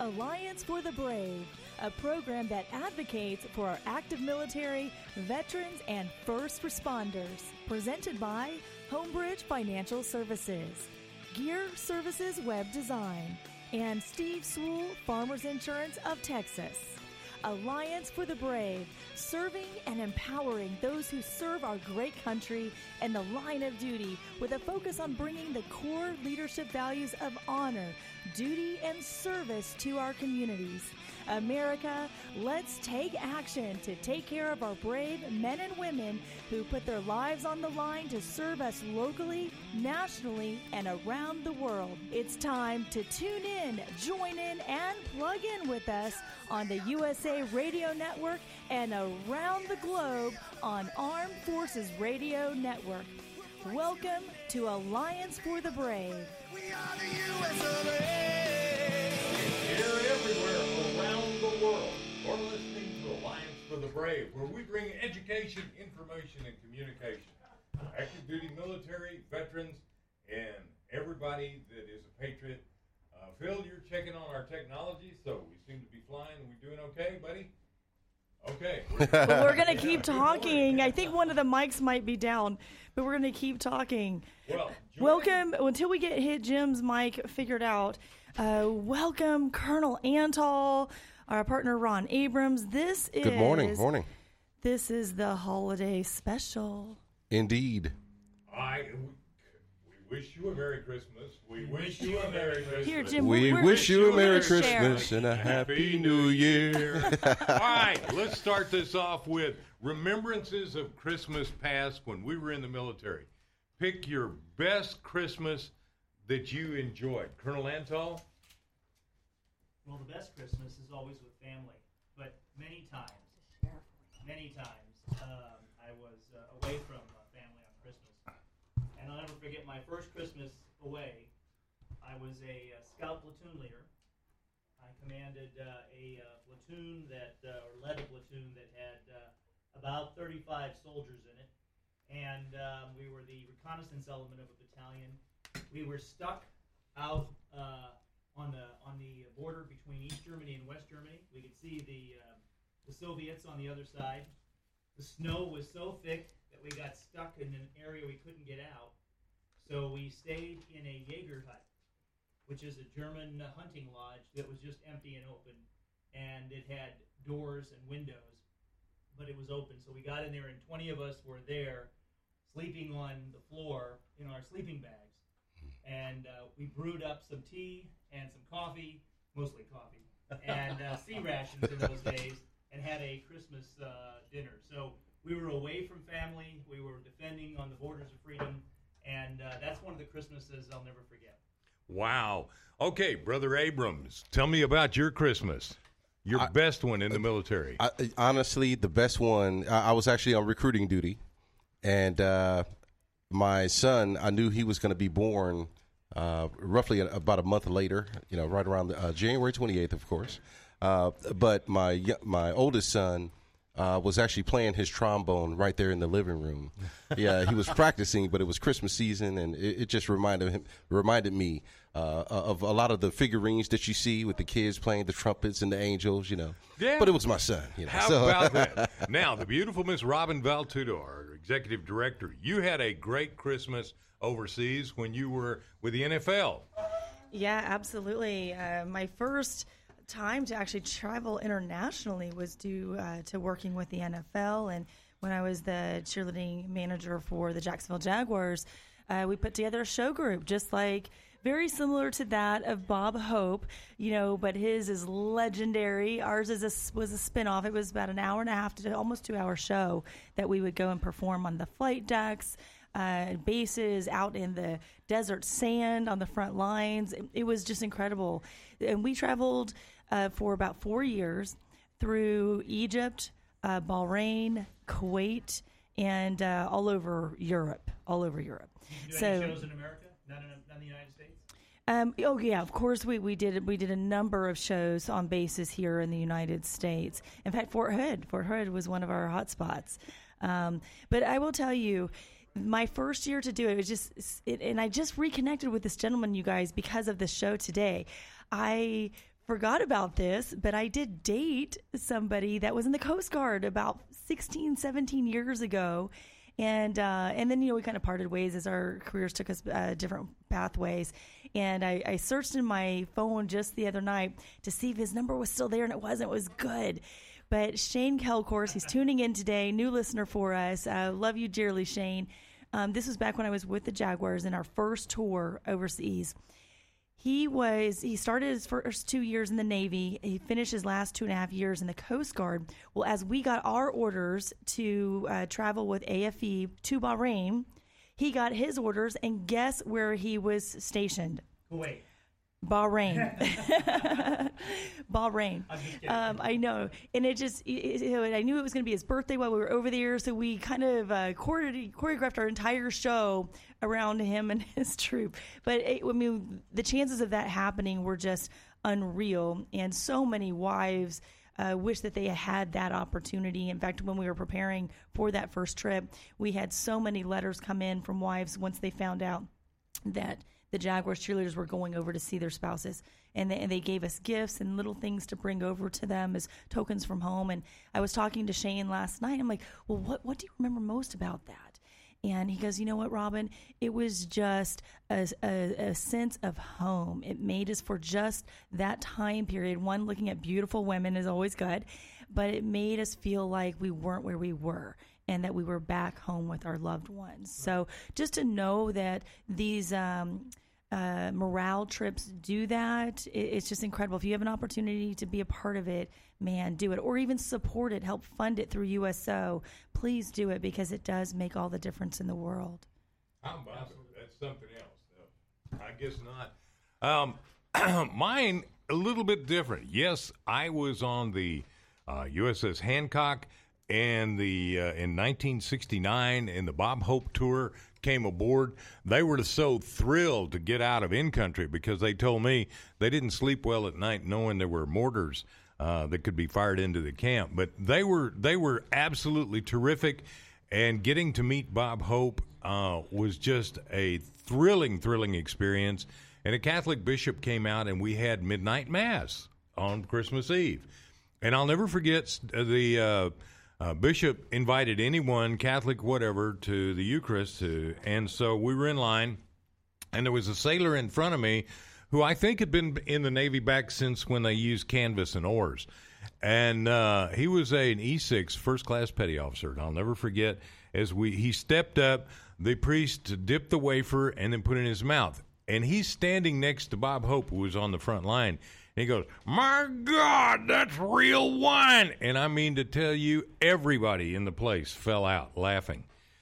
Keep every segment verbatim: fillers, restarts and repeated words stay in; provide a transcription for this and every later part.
Alliance for the Brave, a program that advocates for our active military, veterans, and first responders. Presented by Homebridge Financial Services, Gear Services Web Design, and Steve Sewell, Farmers Insurance of Texas. Alliance for the Brave, serving and empowering those who serve our great country in the line of duty with a focus on bringing the core leadership values of honor, duty, and service to our communities. America, let's take action to take care of our brave men and women who put their lives on the line to serve us locally, nationally, and around the world. It's time to tune in, join in, and plug in with us on the U S A Radio Network and around the globe on Armed Forces Radio Network. Welcome to Alliance for the Brave. We are the U S of A. Here everywhere around the world, you're listening to Alliance for the Brave, where we bring education, information, and communication. Active duty military, veterans, and everybody that is a patriot. Uh, Phil, you're checking on our technology, so we seem to be flying. Are we doing okay, buddy? Okay. Well, we're going to keep talking. I think one of the mics might be down, but we're going to keep talking. Well, welcome, until we get hit Jim's mic figured out, uh, welcome Colonel Antal, our partner Ron Abrams. This is... Good morning, morning. This is the holiday special. Indeed. I... We wish you a Merry Christmas. We wish you a Merry Christmas. Here, Jim, we we're, wish you a Merry share. Christmas and a Happy New Year. All right, let's start this off with remembrances of Christmas past when we were in the military. Pick your best Christmas that you enjoyed. Colonel Antal? Well, the best Christmas is always with family, but many times, many times, um, I was uh, away from uh, family on Christmas. And I'll never forget my first Christmas away. I was a uh, scout platoon leader. I commanded uh, a uh, platoon that, uh, or led a platoon that had uh, about thirty-five soldiers in it. And um, we were the reconnaissance element of a battalion. We were stuck out uh, on the on the border between East Germany and West Germany. We could see the uh, the Soviets on the other side. The snow was so thick that we got stuck in an area we couldn't get out. So we stayed in a Jaeger hut, which is a German hunting lodge that was just empty and open, and it had doors and windows, but it was open. So we got in there, and twenty of us were there, sleeping on the floor in our sleeping bags. And uh, we brewed up some tea and some coffee, mostly coffee, and uh, sea rations in those days, and had a Christmas uh, dinner. So we were away from family. We were defending on the borders of freedom. And uh, that's one of the Christmases I'll never forget. Wow. Okay, Brother Abrams, tell me about your Christmas, your I, best one in the military. I, honestly, the best one, I, I was actually on recruiting duty, and uh, my son, I knew he was going to be born uh, roughly about a month later, you know, right around uh, January twenty-eighth, of course. Uh, but my my oldest son, Uh, was actually playing his trombone right there in the living room. Yeah, he was practicing, but it was Christmas season, and it, it just reminded him, reminded me uh, of a lot of the figurines that you see with the kids playing the trumpets and the angels, you know. Yeah. But it was my son. You know, How so. about that? Now, the beautiful Miss Robin Valtudo, our executive director, you had a great Christmas overseas when you were with the N F L. Yeah, absolutely. Uh, my first time to actually travel internationally was due uh, to working with the N F L, and when I was the cheerleading manager for the Jacksonville Jaguars, uh, we put together a show group just like very similar to that of Bob Hope, you know, but his is legendary. Ours is a, was a spinoff. It was about an hour and a half to almost two hour show that we would go and perform on the flight decks, uh, bases, out in the desert sand on the front lines. It, it was just incredible. And we traveled Uh, for about four years through Egypt, uh, Bahrain, Kuwait, and uh, all over Europe, all over Europe. Did you do so, any shows in America, not in, not in the United States? Um, oh yeah, of course we, we did we did a number of shows on bases here in the United States. In fact, Fort Hood, Fort Hood was one of our hot spots. Um, but I will tell you, my first year to do it was just, it, and I just reconnected with this gentleman, you guys, because of this show today. I forgot about this, but I did date somebody that was in the Coast Guard about sixteen, seventeen years ago. And uh, and then, you know, we kind of parted ways as our careers took us uh, different pathways. And I, I searched in my phone just the other night to see if his number was still there, and it wasn't. It was good. But Shane Kelcourse, he's tuning in today, new listener for us. Uh, love you dearly, Shane. Um, this was back when I was with the Jaguars in our first tour overseas. He was, he started his first two years in the Navy. He finished his last two and a half years in the Coast Guard. Well, as we got our orders to uh, travel with A F E to Bahrain, he got his orders, and guess where he was stationed? Kuwait. Bahrain. Bahrain. I'm just kidding. Um, I know. And it just, it, it, I knew it was going to be his birthday while we were over there. So we kind of uh, chore- choreographed our entire show around him and his troop. But it, I mean, the chances of that happening were just unreal. And so many wives uh, wish that they had that opportunity. In fact, when we were preparing for that first trip, we had so many letters come in from wives once they found out that the Jaguars cheerleaders were going over to see their spouses, and they, and they gave us gifts and little things to bring over to them as tokens from home. And I was talking to Shane last night. I'm like, well, what, what do you remember most about that? And he goes, you know what, Robin? It was just a, a, a sense of home. It made us for just that time period. One, looking at beautiful women is always good, but it made us feel like we weren't where we were, and that we were back home with our loved ones. So just to know that these um, uh, morale trips do that, it, it's just incredible. If you have an opportunity to be a part of it, man, do it. Or even support it, help fund it through U S O. Please do it, because it does make all the difference in the world. I'm bothered. That's something else. No, I guess not. Um, mine, a little bit different. Yes, I was on the uh, U S S Hancock, and the uh, in nineteen sixty-nine, and the Bob Hope tour came aboard. They were so thrilled to get out of in-country, because they told me they didn't sleep well at night knowing there were mortars uh, that could be fired into the camp. But they were they were absolutely terrific, and getting to meet Bob Hope uh, was just a thrilling, thrilling experience. And a Catholic bishop came out, and we had midnight mass on Christmas Eve. And I'll never forget the uh, Uh, bishop invited anyone, Catholic, whatever, to the Eucharist, to, and so we were in line, and there was a sailor in front of me who I think had been in the Navy back since when they used canvas and oars, and uh, he was a, an E six first-class petty officer, and I'll never forget, as we he stepped up, the priest dipped the wafer and then put it in his mouth, and he's standing next to Bob Hope, who was on the front line. And he goes, "My God, that's real wine." And I mean to tell you, everybody in the place fell out laughing.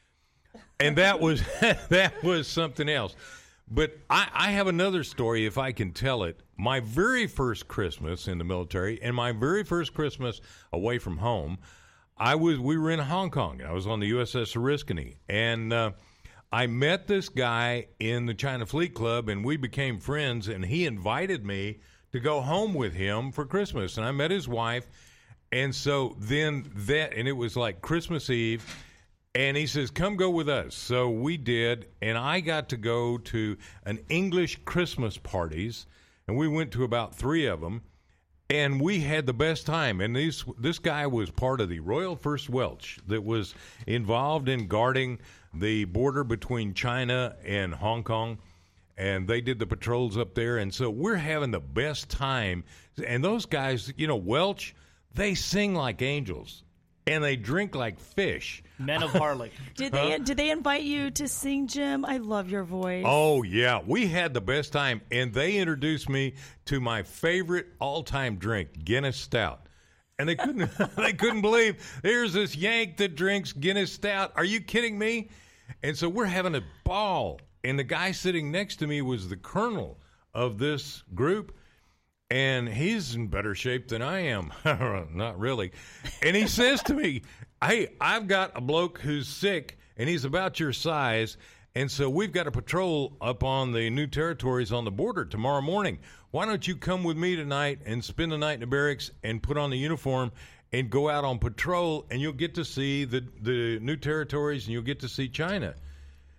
And that was that was something else. But I, I have another story, if I can tell it. My very first Christmas in the military, and my very first Christmas away from home, I was we were in Hong Kong. I was on the U S S Oriskany. And uh, I met this guy in the China Fleet Club, and we became friends, and he invited me to go home with him for Christmas. And I met his wife, and so then that, and it was like Christmas Eve, and he says, "Come go with us." So we did, and I got to go to an English Christmas parties, and we went to about three of them, and we had the best time. And these, this guy was part of the Royal First Welsh that was involved in guarding the border between China and Hong Kong. And they did the patrols up there, and so we're having the best time. And those guys, you know, Welch, they sing like angels, and they drink like fish. Men of Harlech. Did they huh? did they invite you to sing, Jim? I love your voice. Oh, yeah. We had the best time, and they introduced me to my favorite all-time drink, Guinness Stout. And they couldn't they couldn't believe there's this Yank that drinks Guinness Stout. Are you kidding me? And so we're having a ball. And the guy sitting next to me was the colonel of this group, and he's in better shape than I am. Not really. And he says to me, "Hey, I've got a bloke who's sick, and he's about your size, and so we've got a patrol up on the new territories on the border tomorrow morning. Why don't you come with me tonight and spend the night in the barracks and put on the uniform and go out on patrol, and you'll get to see the, the new territories, and you'll get to see China."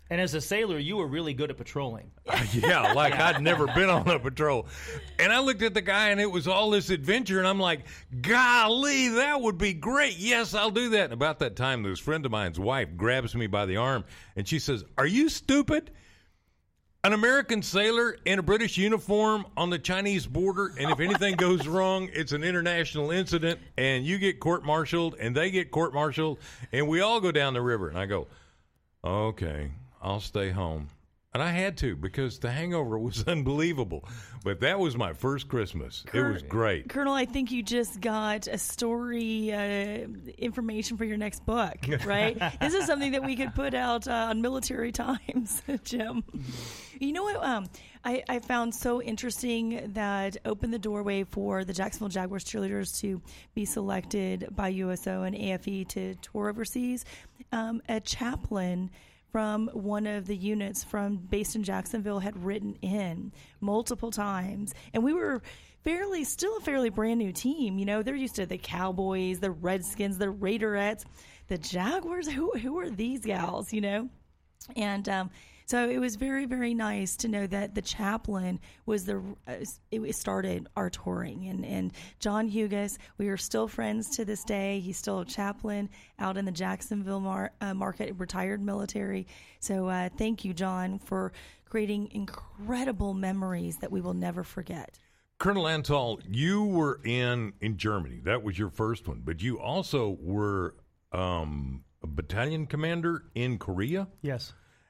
And as a sailor, you were really good at patrolling. Yeah, like I'd never been on a patrol. And I looked at the guy, and it was all this adventure, and I'm like, golly, that would be great. Yes, I'll do that. And about that time, this friend of mine's wife grabs me by the arm, and she says, are you stupid? An American sailor in a British uniform on the Chinese border, and if anything goes wrong, it's an international incident, and you get court-martialed, and they get court-martialed, and we all go down the river. And I go, okay, I'll stay home. And I had to because the hangover was unbelievable. But that was my first Christmas. Col- it was great. Colonel, I think you just got a story uh, information for your next book, right? This is something that we could put out uh, on Military Times, Jim. You know what um, I, I found so interesting that opened the doorway for the Jacksonville Jaguars cheerleaders to be selected by U S O and A F E to tour overseas? Um, a chaplain from one of the units from based in Jacksonville had written in multiple times, and we were fairly still a fairly brand new team. You know, they're used to the Cowboys, the Redskins, the Raiderettes, the Jaguars. Who who are these gals? You know, and um, so it was very very nice to know that the chaplain was the uh, it started our touring, and and John Hugas. We are still friends to this day. He's still a chaplain out in the Jacksonville mar- uh, market, retired military. So uh, thank you, John, for creating incredible memories that we will never forget. Colonel Antal, you were in, in Germany. That was your first one. But you also were um, a battalion commander in Korea? Yes.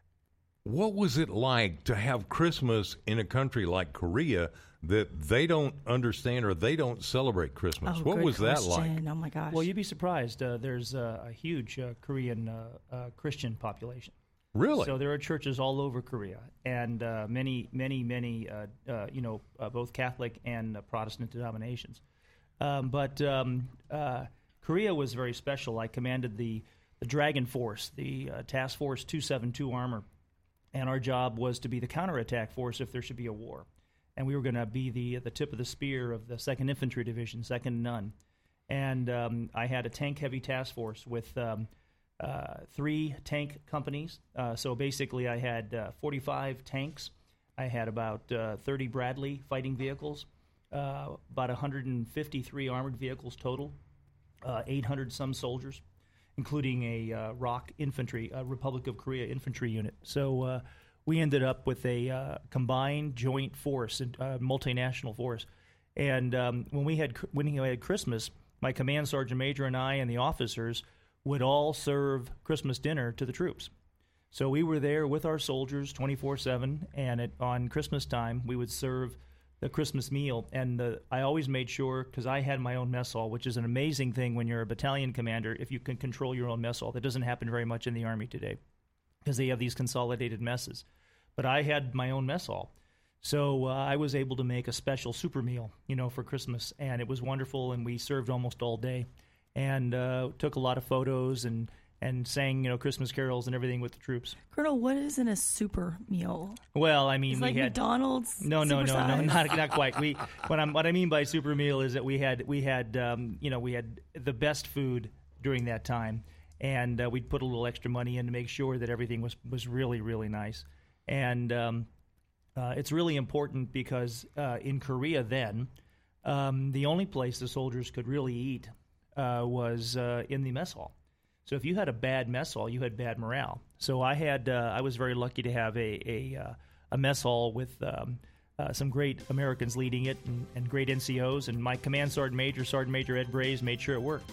What was it like to have Christmas in a country like Korea that they don't understand or they don't celebrate Christmas? Oh, what good was that like? question. Oh, my gosh. Well, you'd be surprised. Uh, there's uh, a huge uh, Korean uh, uh, Christian population. Really? So there are churches all over Korea, and uh, many, many, many, uh, uh, you know, uh, both Catholic and uh, Protestant denominations. Um, but um, uh, Korea was very special. I commanded the, the Dragon Force, the uh, Task Force two seventy-two Armor, and our job was to be the counterattack force if there should be a war. And we were going to be the the tip of the spear of the second Infantry Division, second to none. And um, I had a tank-heavy task force with um, uh, three tank companies. Uh, so basically I had uh, forty-five tanks. I had about uh, thirty Bradley fighting vehicles, uh, about one hundred fifty-three armored vehicles total, uh, eight hundred some soldiers, including a uh, R O C infantry, uh, Republic of Korea infantry unit. So uh, we ended up with a uh, combined joint force, uh, multinational force. And um, when we had when we had Christmas, my command sergeant major and I and the officers would all serve Christmas dinner to the troops. So we were there with our soldiers twenty-four seven, and at, on Christmas time we would serve the Christmas meal. And the, I always made sure, because I had my own mess hall, which is an amazing thing when you're a battalion commander, if you can control your own mess hall. That doesn't happen very much in the Army today because they have these consolidated messes. But I had my own mess hall. So uh, I was able to make a special super meal, you know, for Christmas, and it was wonderful, and we served almost all day and uh, took a lot of photos and, and sang, you know, Christmas carols and everything with the troops. Colonel, what is in a super meal? Well, I mean, It's we like had McDonald's. no, no, no, no, supersized? not not quite. We what I'm what I mean by super meal is that we had we had um, you know we had the best food during that time, and uh, we'd put a little extra money in to make sure that everything was was really really nice, and um, uh, it's really important because uh, in Korea then um, the only place the soldiers could really eat uh, was uh, in the mess hall. So if you had a bad mess hall, you had bad morale. So I had uh, I was very lucky to have a a, uh, a mess hall with um, uh, some great Americans leading it and, and great N C Os, and my command sergeant major, Sergeant Major Ed Braze, made sure it worked.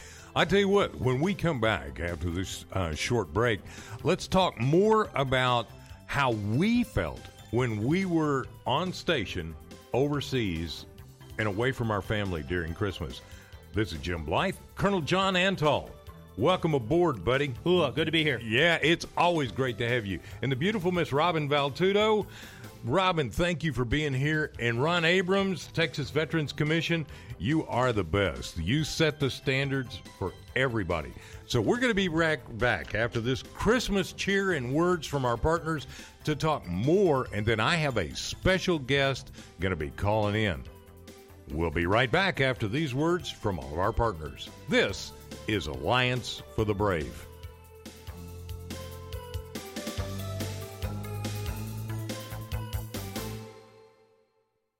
I tell you what, when we come back after this uh, short break, let's talk more about how we felt when we were on station overseas and away from our family during Christmas. This is Jim Blythe, Colonel John Antal. Welcome aboard, buddy. Ooh, good to be here. Yeah, it's always great to have you. And the beautiful Miss Robin Valtudo. Robin, thank you for being here. And Ron Abrams, Texas Veterans Commission, you are the best. You set the standards for everybody. So we're going to be back, back after this Christmas cheer and words from our partners to talk more. And then I have a special guest going to be calling in. We'll be right back after these words from all of our partners. This is Alliance for the Brave.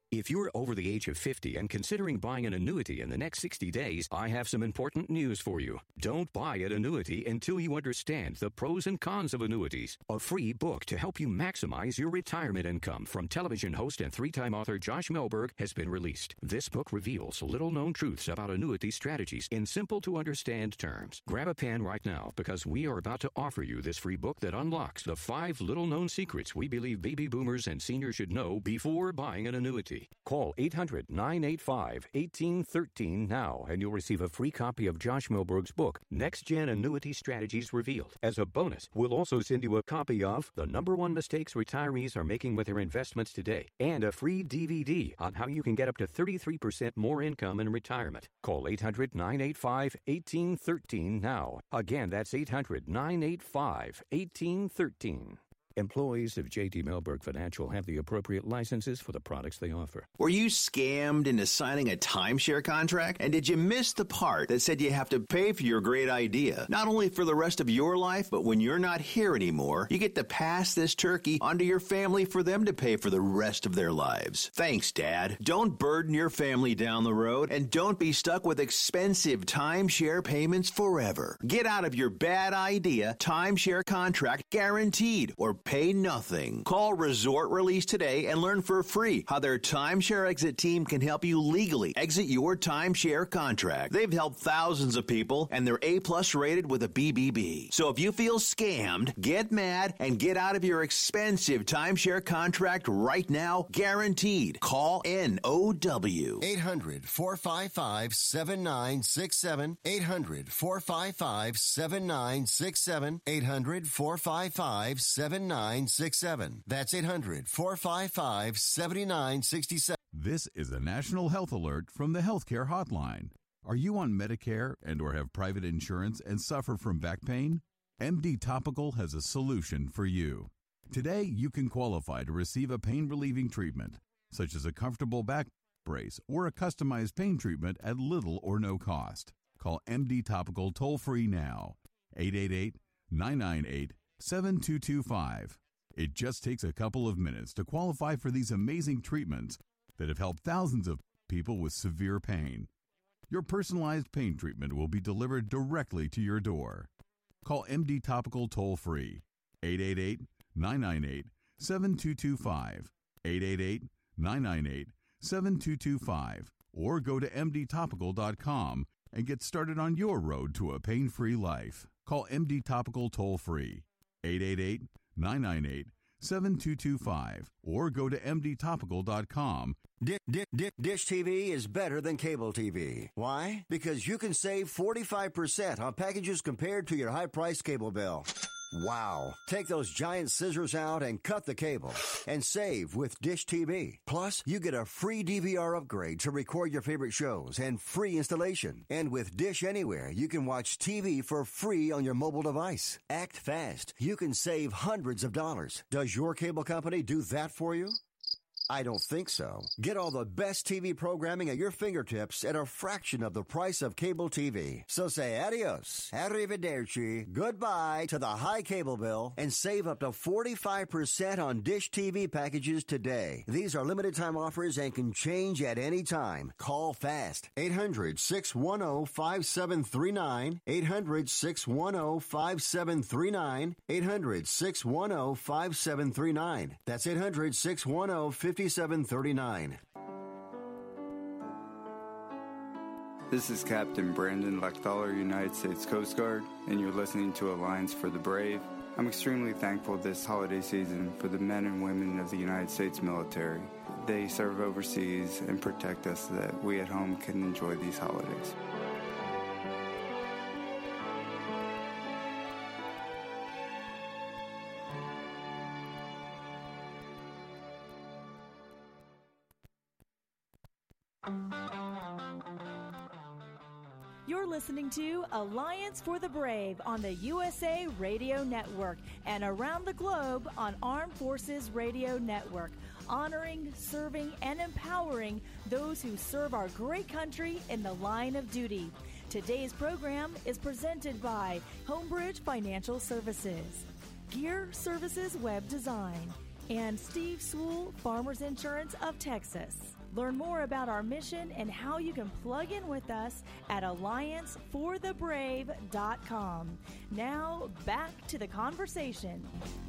If you're over the age of fifty and considering buying an annuity in the next sixty days, I have some important news for you. Don't buy an annuity until you understand the pros and cons of annuities. A free book to help you maximize your retirement income from television host and three-time author Josh Melberg has been released. This book reveals little-known truths about annuity strategies in simple-to-understand terms. Grab a pen right now because we are about to offer you this free book that unlocks the five little-known secrets we believe baby boomers and seniors should know before buying an annuity. Call eight hundred, nine eight five, one eight one three now and you'll receive a free copy of Josh Melberg's book, Next Gen Annuity Strategies Revealed. As a bonus, we'll also send you a copy of The Number One Mistakes Retirees Are Making with Their Investments Today and a free D V D on how you can get up to thirty-three percent more income in retirement. Call eight hundred, nine eight five, one eight one three now. Again, that's eight hundred, nine eight five, one eight one three. Employees of J T Melberg Financial have the appropriate licenses for the products they offer. Were you scammed into signing a timeshare contract? And did you miss the part that said you have to pay for your great idea? Not only for the rest of your life, but when you're not here anymore, you get to pass this turkey onto your family for them to pay for the rest of their lives. Thanks, Dad. Don't burden your family down the road, and don't be stuck with expensive timeshare payments forever. Get out of your bad idea timeshare contract guaranteed, or pay nothing. Call Resort Release today and learn for free how their timeshare exit team can help you legally exit your timeshare contract. They've helped thousands of people, and they're A-plus rated with a B B B. So if you feel scammed, get mad and get out of your expensive timeshare contract right now, guaranteed. Call N O W. eight hundred, four five five, seven nine six seven. eight hundred, four five five, seven nine six seven. eight hundred, four five five, seven nine six seven. That's eight hundred, four five five, seven nine six seven. This is a national health alert from the Healthcare Hotline. Are you on Medicare and or have private insurance and suffer from back pain? M D Topical has a solution for you. Today, you can qualify to receive a pain-relieving treatment, such as a comfortable back brace or a customized pain treatment at little or no cost. Call M D Topical toll-free now, eight eight eight, nine nine eight, seven two two five. It just takes a couple of minutes to qualify for these amazing treatments that have helped thousands of people with severe pain. Your personalized pain treatment will be delivered directly to your door. Call M D Topical toll-free, eight eight eight, nine nine eight, seven two two five, eight eight eight, nine nine eight, seven two two five, or go to m d topical dot com and get started on your road to a pain-free life. Call M D Topical toll-free, eight eight eight, nine nine eight, seven two two five, or go to m d topical dot com. Di- di- di- Dish T V is better than cable T V. Why? Because you can save forty-five percent on packages compared to your high-priced cable bill. Wow. Take those giant scissors out and cut the cable and save with Dish T V. Plus, you get a free D V R upgrade to record your favorite shows and free installation. And with Dish Anywhere, you can watch T V for free on your mobile device. Act fast. You can save hundreds of dollars. Does your cable company do that for you? I don't think so. Get all the best T V programming at your fingertips at a fraction of the price of cable T V. So say adios, arrivederci, goodbye to the high cable bill and save up to forty-five percent on Dish T V packages today. These are limited time offers and can change at any time. Call fast. eight hundred, six one zero, five seven three nine. eight hundred, six one zero, five seven three nine. eight hundred, six one zero, five seven three nine. That's eight hundred, six one zero, five seven three nine. This is Captain Brandon Lechthaler, United States Coast Guard, and you're listening to Alliance for the Brave. I'm extremely thankful this holiday season for the men and women of the United States military. They serve overseas and protect us so that we at home can enjoy these holidays. You're listening to Alliance for the Brave on the U S A Radio Network and around the globe on Armed Forces Radio Network, honoring, serving, and empowering those who serve our great country in the line of duty. Today's program is presented by Homebridge Financial Services, Gear Services Web Design, and Steve Sewell, Farmers Insurance of Texas. Learn more about our mission and how you can plug in with us at alliance for the brave dot com. Now, back to the conversation.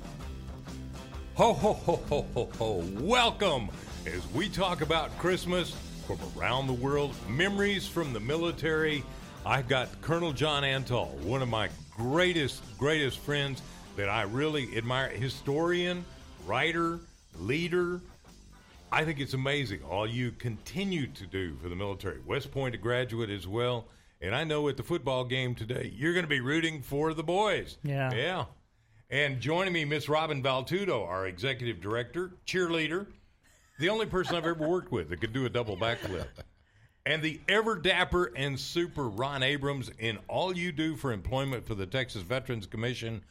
Ho, ho, ho, ho, ho, ho. Welcome as we talk about Christmas from around the world, memories from the military. I've got Colonel John Antal, one of my greatest, greatest friends that I really admire. Historian, writer, leader. I think it's amazing all you continue to do for the military. West Point, a graduate as well. And I know at the football game today, you're going to be rooting for the boys. Yeah. Yeah. And joining me, Miss Robin Valtudo, our executive director, cheerleader, the only person I've ever worked with that could do a double backflip. And the ever dapper and super Ron Abrams in all you do for employment for the Texas Veterans Commission.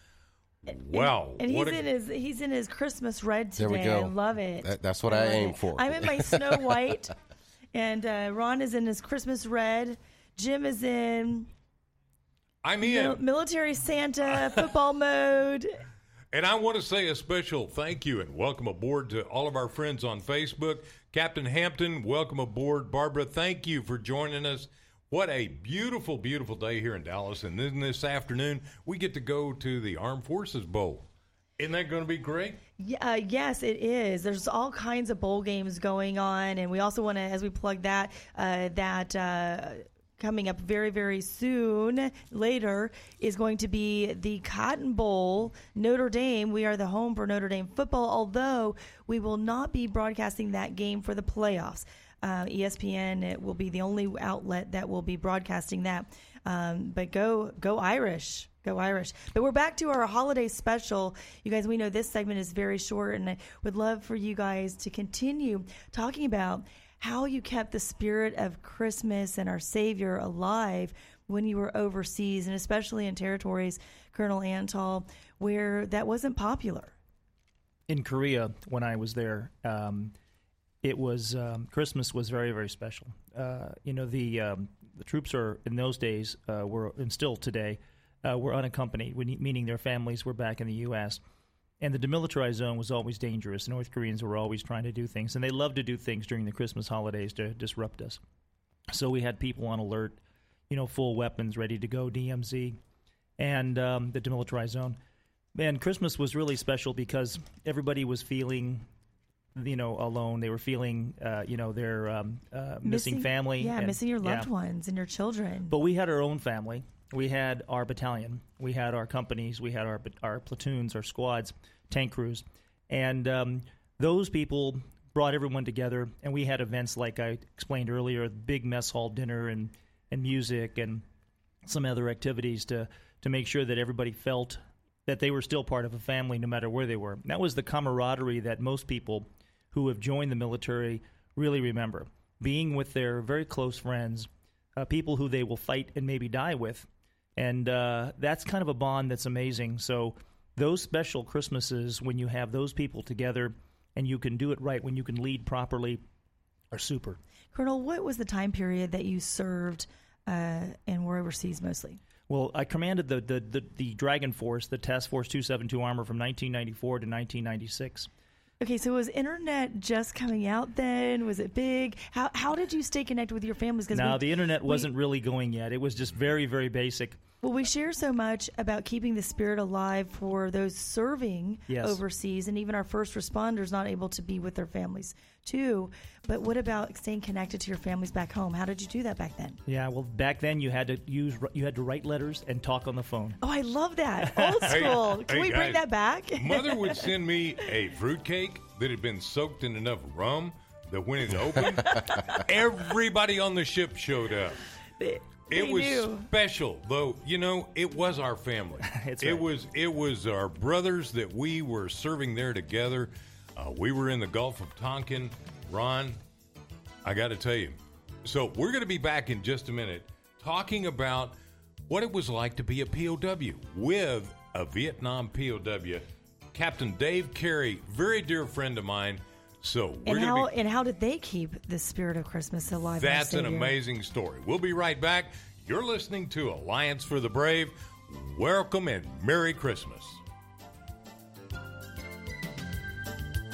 Wow. And, and what he's a, in his he's in his Christmas red today. There we go. I love it. That, that's what I, I love aim it. for. I'm in my Snow White, and uh, Ron is in his Christmas red. Jim is in I'm in. mil- military Santa football mode. And I want to say a special thank you and welcome aboard to all of our friends on Facebook. Captain Hampton, welcome aboard. Barbara, thank you for joining us. What a beautiful, beautiful day here in Dallas. And then this afternoon, we get to go to the Armed Forces Bowl. Isn't that going to be great? Yeah, uh, yes, it is. There's all kinds of bowl games going on. And we also want to, as we plug that, uh, that uh, coming up very, very soon, later, is going to be the Cotton Bowl, Notre Dame. We are the home for Notre Dame football, although we will not be broadcasting that game for the playoffs. Uh, E S P N it will be the only outlet that will be broadcasting that. Um, but go, go Irish. Go Irish. But we're back to our holiday special. You guys, we know this segment is very short, and I would love for you guys to continue talking about how you kept the spirit of Christmas and our Savior alive when you were overseas, and especially in territories, Colonel Antal, where that wasn't popular. In Korea, when I was there, um, it was um, Christmas was very, very special. Uh, you know, the um, the troops are in those days uh, were and still today uh, were unaccompanied, meaning their families were back in the U S And the demilitarized zone was always dangerous. North Koreans were always trying to do things, and they loved to do things during the Christmas holidays to disrupt us. So we had people on alert, you know, full weapons ready to go, D M Z, and um, the demilitarized zone. And Christmas was really special because everybody was feeling, you know, alone. They were feeling, uh, you know, their um, uh, missing, missing family. Yeah, and, missing your loved yeah. ones and your children. But we had our own family. We had our battalion. We had our companies. We had our our platoons, our squads, tank crews. And um, those people brought everyone together. And we had events like I explained earlier, big mess hall dinner and, and music and some other activities to, to make sure that everybody felt that they were still part of a family no matter where they were. And that was the camaraderie that most people who have joined the military really remember. Being with their very close friends, uh, people who they will fight and maybe die with. And uh, that's kind of a bond that's amazing. So those special Christmases, when you have those people together and you can do it right, when you can lead properly, are super. Colonel, what was the time period that you served uh, and were overseas mostly? Well, I commanded the, the, the, the Dragon Force, the Task Force two seventy-two Armor, from nineteen ninety-four to nineteen ninety-six. Okay, so was internet just coming out then? Was it big? How how did you stay connected with your families? No, we, the internet we, wasn't really going yet. It was just very, very basic. Well, we share so much about keeping the spirit alive for those serving yes. overseas, and even our first responders not able to be with their families too. But what about staying connected to your families back home? How did you do that back then? Yeah, well, back then you had to use you had to write letters and talk on the phone. Oh, I love that. Old school. Hey, Can hey we guys, bring that back? Mother would send me a fruitcake that had been soaked in enough rum that when it opened, everybody on the ship showed up. They, It they was knew. special, though. You know, it was our family. It's it right. was it was our brothers that we were serving there together. Uh, we were in the Gulf of Tonkin. Ron, I got to tell you. So we're going to be back in just a minute talking about what it was like to be a P O W with a Vietnam P O W, Captain Dave Carey, very dear friend of mine. So we're and how gonna be, and how did they keep the spirit of Christmas alive? That's an Savior? amazing story. We'll be right back. You're listening to Alliance for the Brave. Welcome and Merry Christmas.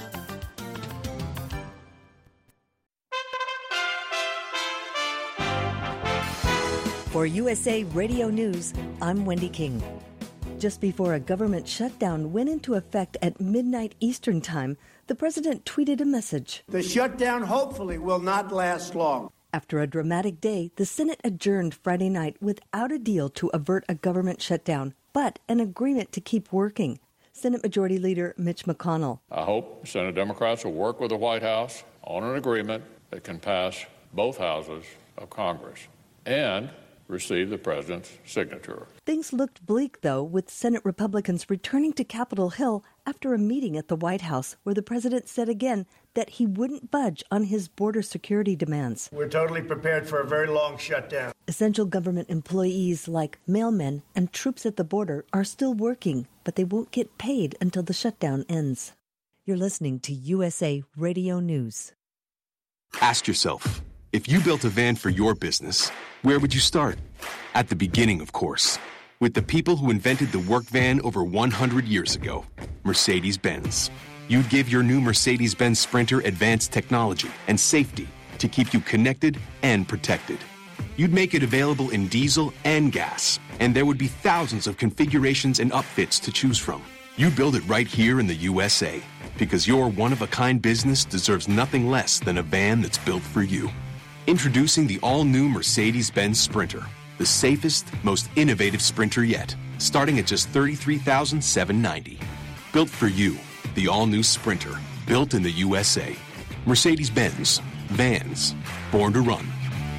For U S A Radio News, I'm Wendy King. Just before a government shutdown went into effect at midnight Eastern Time, the president tweeted a message. The shutdown hopefully will not last long. After a dramatic day, the Senate adjourned Friday night without a deal to avert a government shutdown, but an agreement to keep working. Senate Majority Leader Mitch McConnell. I hope Senate Democrats will work with the White House on an agreement that can pass both houses of Congress and receive the president's signature. Things looked bleak, though, with Senate Republicans returning to Capitol Hill after a meeting at the White House where the president said again that he wouldn't budge on his border security demands. We're totally prepared for a very long shutdown. Essential government employees like mailmen and troops at the border are still working, but they won't get paid until the shutdown ends. You're listening to U S A Radio News. Ask yourself, if you built a van for your business, where would you start? At the beginning, of course, with the people who invented the work van over one hundred years ago, Mercedes-Benz. You'd give your new Mercedes-Benz Sprinter advanced technology and safety to keep you connected and protected. You'd make it available in diesel and gas, and there would be thousands of configurations and upfits to choose from. You build it right here in the U S A, because your one-of-a-kind business deserves nothing less than a van that's built for you. Introducing the all-new Mercedes-Benz Sprinter, the safest, most innovative Sprinter yet, starting at just thirty-three thousand seven hundred ninety dollars. Built for you, the all-new Sprinter, built in the U S A. Mercedes-Benz, vans, born to run.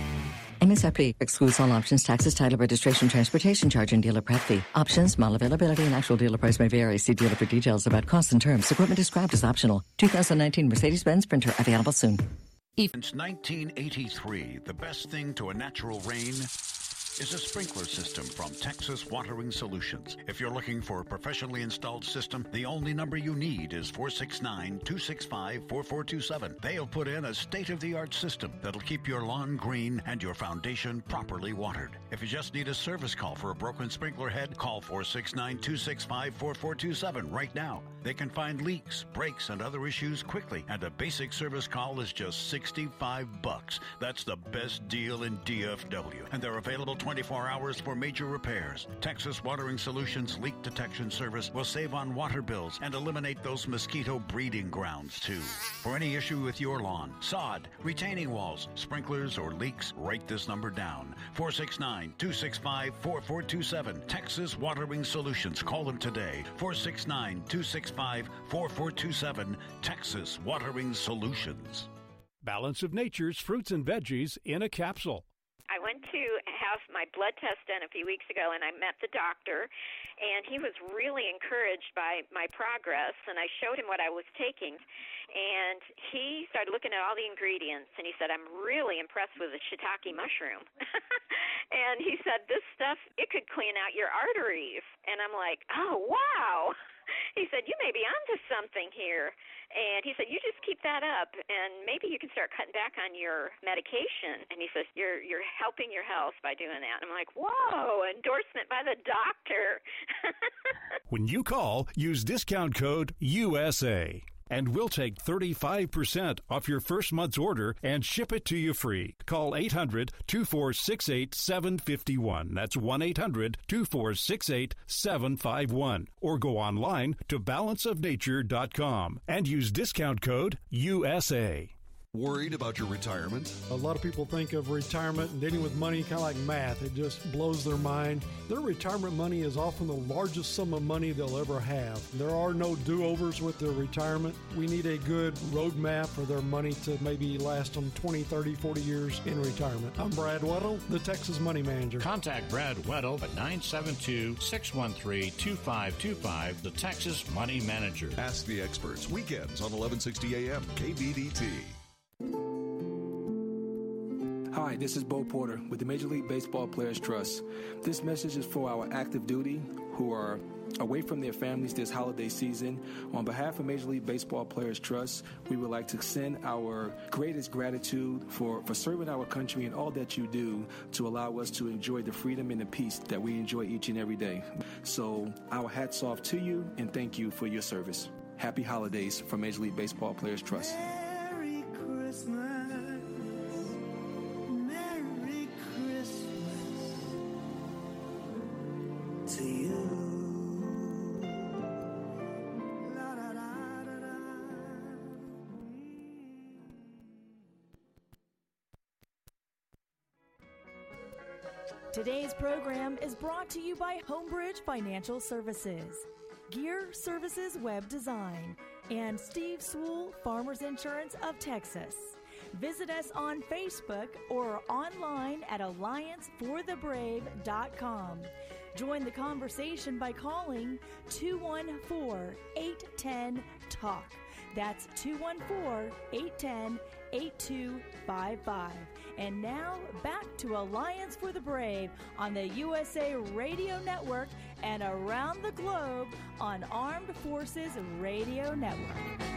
M S R P excludes all options, taxes, title, registration, transportation charge, and dealer prep fee. Options, model availability, and actual dealer price may vary. See dealer for details about costs and terms. Equipment described as optional. two thousand nineteen Mercedes-Benz Sprinter available soon. Since nineteen eighty-three, the best thing to a natural rain is a sprinkler system from Texas Watering Solutions. If you're looking for a professionally installed system, the only number you need is four six nine, two six five, four four two seven. They'll put in a state-of-the-art system that'll keep your lawn green and your foundation properly watered. If you just need a service call for a broken sprinkler head, call four six nine, two six five, four four two seven right now. They can find leaks, breaks, and other issues quickly, and a basic service call is just sixty-five bucks. That's the best deal in D F W, and they're available twenty-four hours for major repairs. Texas Watering Solutions leak detection service will save on water bills and eliminate those mosquito breeding grounds, too. For any issue with your lawn, sod, retaining walls, sprinklers, or leaks, write this number down. four six nine, two six five, four four two seven. Texas Watering Solutions. Call them today. four six nine, two six five, four four two seven. Texas Watering Solutions. Balance of Nature's fruits and veggies in a capsule. I went to have my blood test done a few weeks ago, and I met the doctor, and he was really encouraged by my progress, and I showed him what I was taking, and he started looking at all the ingredients, and he said, I'm really impressed with the shiitake mushroom. And he said, this stuff, it could clean out your arteries. And I'm like, oh, wow. He said, you may be onto something here. And he said, you just keep that up, and maybe you can start cutting back on your medication. And he says, you're you're helping your health by doing that. And I'm like, whoa, endorsement by the doctor. When you call, use discount code U S A. And we'll take thirty-five percent off your first month's order and ship it to you free. Call eight hundred, two four six eight, seven five one. That's one eight hundred, two four six eight, seven five one. Or go online to balance of nature dot com and use discount code U S A. Worried about your retirement? A lot of people think of retirement and dealing with money kind of like math. It just blows their mind. Their retirement money is often the largest sum of money they'll ever have. There are no do-overs with their retirement. We need a good roadmap for their money to maybe last them twenty, thirty, forty years in retirement. I'm Brad Weddle, the Texas Money Manager. Contact Brad Weddle at nine seven two, six one three, two five two five, the Texas Money Manager. Ask the experts, weekends on eleven sixty A M K B D T. Hi, this is Bo Porter with the Major League Baseball Players Trust. This message is for our active duty who are away from their families this holiday season. On behalf of Major League Baseball Players Trust, we would like to send our greatest gratitude for, for serving our country and all that you do to allow us to enjoy the freedom and the peace that we enjoy each and every day. So our hats off to you and thank you for your service. Happy holidays from Major League Baseball Players Trust. Merry Christmas. Merry Christmas. Today's program is brought to you by Homebridge Financial Services, Gear Services Web Design, and Steve Sewell, Farmers Insurance of Texas. Visit us on Facebook or online at alliance for the brave dot com. Join the conversation by calling two one four, eight one zero, talk. That's two one four, eight one zero, eight two five five. And now back to Alliance for the Brave on the U S A Radio Network and around the globe on Armed Forces Radio Network.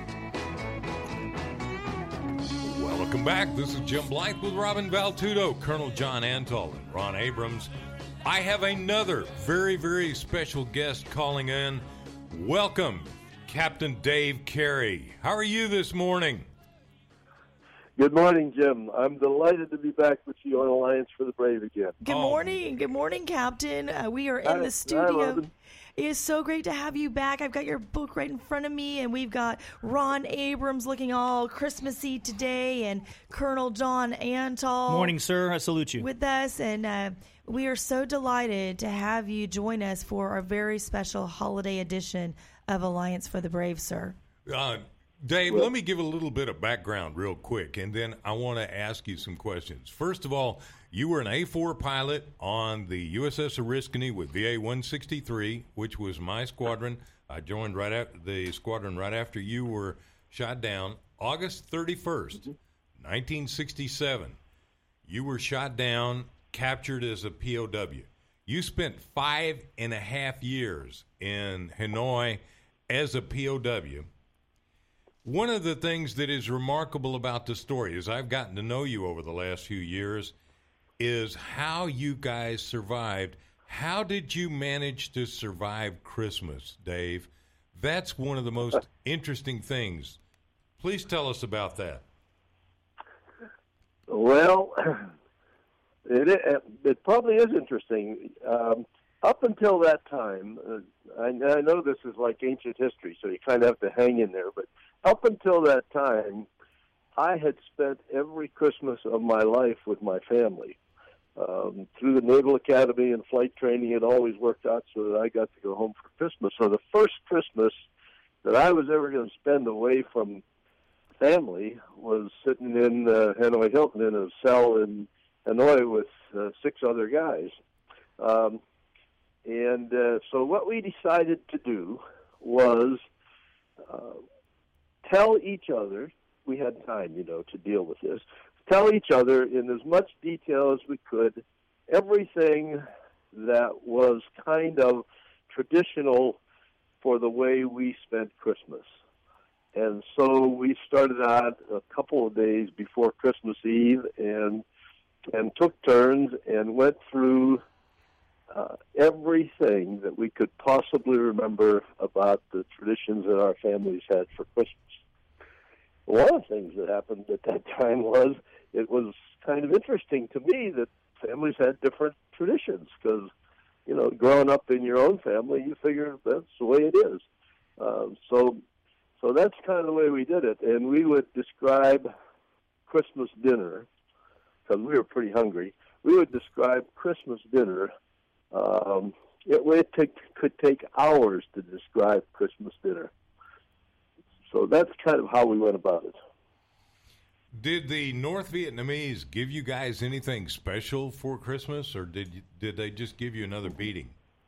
Welcome back. This is Jim Blythe with Robin Valtudo, Colonel John Antol, and Ron Abrams. I have another very, very special guest calling in. Welcome, Captain Dave Carey. How are you this morning? Good morning, Jim. I'm delighted to be back with you on Alliance for the Brave again. Good Oh. morning. Good morning, Captain. Uh, we are in Hi- the hi, studio. Robin. It is so great to have you back. I've got your book right in front of me, and we've got Ron Abrams looking all Christmassy today, and Colonel John Antol. Morning, sir. I salute you. With us, and uh, we are so delighted to have you join us for our very special holiday edition of Alliance for the Brave, sir. Uh, Dave, let me give a little bit of background real quick, and then I want to ask you some questions. First of all, you were an A four pilot on the U S S Oriskany with V A one sixty-three, which was my squadron. I joined right after the squadron right after you were shot down. August thirty-first, nineteen sixty-seven, you were shot down, captured as a P O W. You spent five and a half years in Hanoi as a P O W. One of the things that is remarkable about the story, as I've gotten to know you over the last few years, is how you guys survived. How did you manage to survive Christmas, Dave? That's one of the most interesting things. Please tell us about that. Well, it it, it probably is interesting. Um, up until that time, uh, I, I know this is like ancient history, so you kind of have to hang in there, but up until that time, I had spent every Christmas of my life with my family. Um, through the Naval Academy and flight training, it always worked out so that I got to go home for Christmas. So the first Christmas that I was ever going to spend away from family was sitting in uh, Hanoi Hilton in a cell in Hanoi with uh, six other guys. Um, and uh, so what we decided to do was uh, tell each other, we had time, you know, to deal with this, tell each other in as much detail as we could everything that was kind of traditional for the way we spent Christmas. And so we started out a couple of days before Christmas Eve and and took turns and went through uh, everything that we could possibly remember about the traditions that our families had for Christmas. One of the things that happened at that time was it was kind of interesting to me that families had different traditions because, you know, growing up in your own family, you figure that's the way it is. Um, so so that's kind of the way we did it. And we would describe Christmas dinner, because we were pretty hungry, we would describe Christmas dinner. Um, it, it take, could take hours to describe Christmas dinner. So that's kind of how we went about it. Did the North Vietnamese give you guys anything special for Christmas, or did you, did they just give you another beating?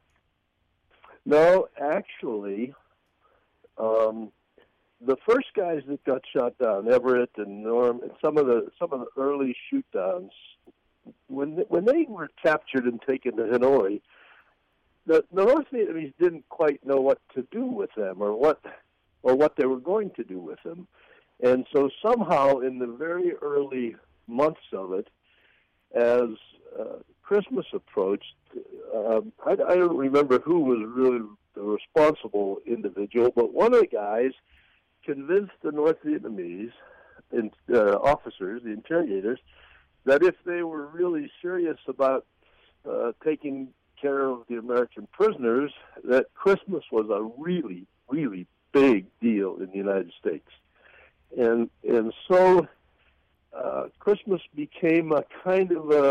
No, actually, um, the first guys that got shot down, Everett and Norm, and some of the some of the early shoot downs, when they, when they were captured and taken to Hanoi, the, the North Vietnamese didn't quite know what to do with them or what or what they were going to do with them. And so somehow in the very early months of it, as uh, Christmas approached, uh, I, I don't remember who was really the responsible individual, but one of the guys convinced the North Vietnamese in, uh, officers, the interrogators, that if they were really serious about uh, taking care of the American prisoners, that Christmas was a really, really big deal in the United States. And and so uh, Christmas became a kind of a,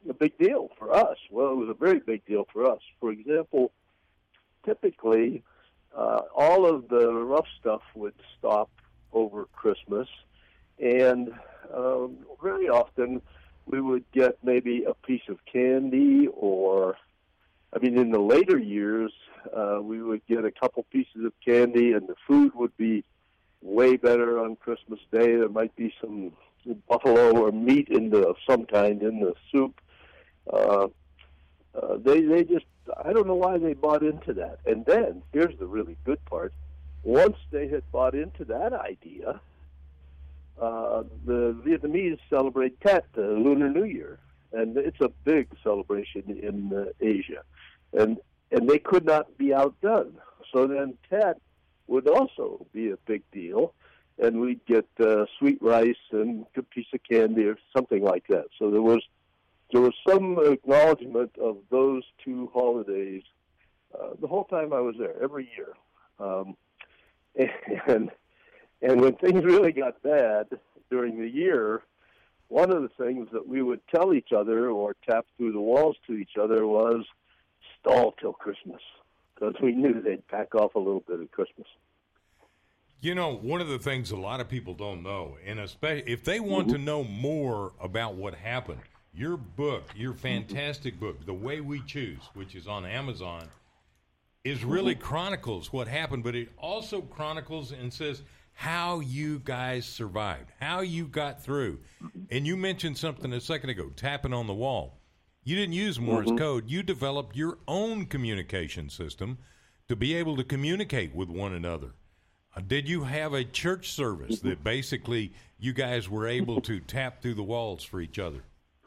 a big deal for us. Well, it was a very big deal for us. For example, typically, uh, all of the rough stuff would stop over Christmas, and um, very often we would get maybe a piece of candy, or, I mean, in the later years, uh, we would get a couple pieces of candy, and the food would be way better on Christmas Day. There might be some buffalo or meat in the of some kind in the soup. Uh, uh, they they just, I don't know why they bought into that. And then here's the really good part: once they had bought into that idea, uh, the Vietnamese celebrate Tet, the Lunar New Year, and it's a big celebration in uh, Asia, and and they could not be outdone. So then Tet would also be a big deal, and we'd get uh, sweet rice and a piece of candy or something like that. So there was there was some acknowledgement of those two holidays uh, the whole time I was there, every year. Um, and and when things really got bad during the year, one of the things that we would tell each other or tap through the walls to each other was stall till Christmas, because we knew they'd back off a little bit at Christmas. You know, one of the things a lot of people don't know, and especially if they want mm-hmm. to know more about what happened, your book, your fantastic mm-hmm. book, The Way We Choose, which is on Amazon, is really mm-hmm. chronicles what happened, but it also chronicles and says how you guys survived, how you got through. Mm-hmm. And you mentioned something a second ago, tapping on the wall. You didn't use Morse mm-hmm. code. You developed your own communication system to be able to communicate with one another. Uh, did you have a church service that basically you guys were able to tap through the walls for each other?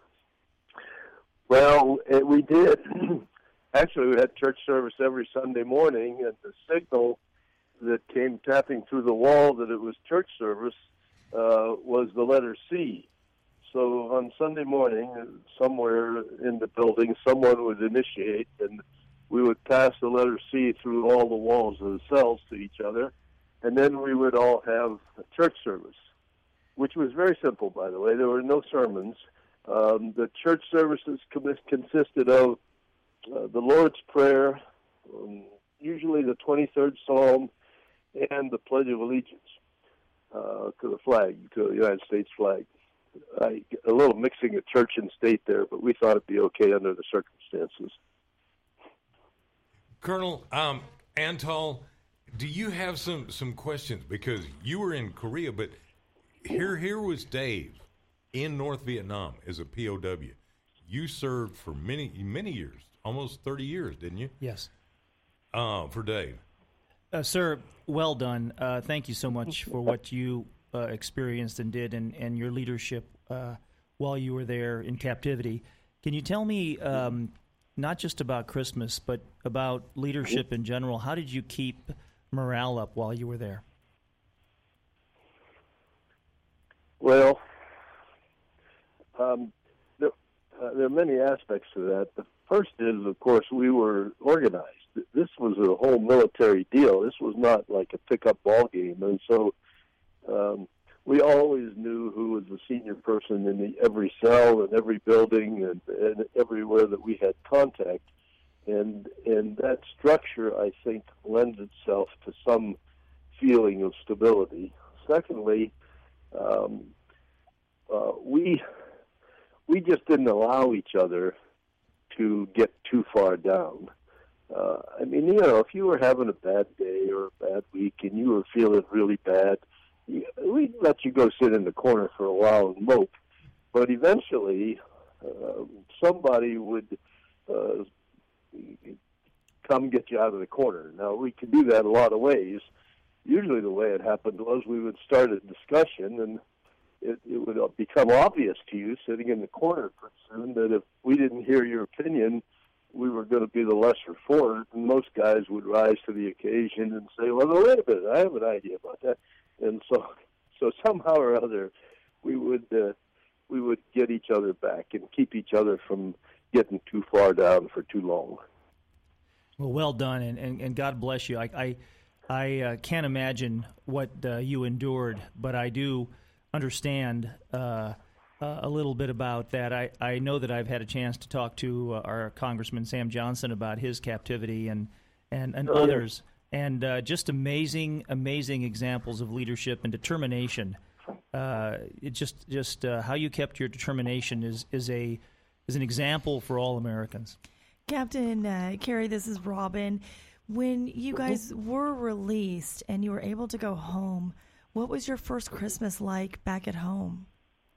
Well, it, we did. Actually, we had church service every Sunday morning, and the signal that came tapping through the wall that it was church service uh, was the letter C. So on Sunday morning, somewhere in the building, someone would initiate, and we would pass the letter C through all the walls of the cells to each other, and then we would all have a church service, which was very simple, by the way. There were no sermons. Um, the church services consisted of uh, the Lord's Prayer, um, usually the twenty-third Psalm, and the Pledge of Allegiance uh, to the flag, to the United States flag. I, a little mixing of church and state there, but we thought it'd be okay under the circumstances. Colonel um, Antal, do you have some, some questions? Because you were in Korea, but here here was Dave in North Vietnam as a P O W. You served for many many years, almost thirty years, didn't you? Yes. Uh, for Dave. Uh, sir, well done. Uh, thank you so much for what you uh, experienced and did, and, and your leadership uh, while you were there in captivity. Can you tell me, um, not just about Christmas, but about leadership in general? How did you keep morale up while you were there? Well, um, there, uh, there are many aspects to that. The first is, of course, we were organized. This was a whole military deal. This was not like a pickup ball game, and so um, we always knew who was the senior person in the, every cell and every building and, and everywhere that we had contact, and and that structure, I think, lends itself to some feeling of stability. Secondly, um, uh, we we just didn't allow each other to get too far down. Uh, I mean, you know, if you were having a bad day or a bad week and you were feeling really bad, we'd let you go sit in the corner for a while and mope. But eventually, uh, somebody would uh, come get you out of the corner. Now, we could do that a lot of ways. Usually the way it happened was we would start a discussion, and it, it would become obvious to you sitting in the corner pretty soon that if we didn't hear your opinion, we were going to be the lesser for it, and most guys would rise to the occasion and say, well, no, wait a minute, I have an idea about that. And so so somehow or other, we would uh, we would get each other back and keep each other from getting too far down for too long. Well, well done, and, and, and God bless you. I I, I uh, can't imagine what uh, you endured, but I do understand uh, uh, a little bit about that. I, I know that I've had a chance to talk to uh, our Congressman Sam Johnson about his captivity and and, and oh, others, yeah. and uh, just amazing, amazing examples of leadership and determination. Uh, it just just uh, how you kept your determination is is a is an example for all Americans. Captain uh, Carey, this is Robin. When you guys were released and you were able to go home, what was your first Christmas like back at home?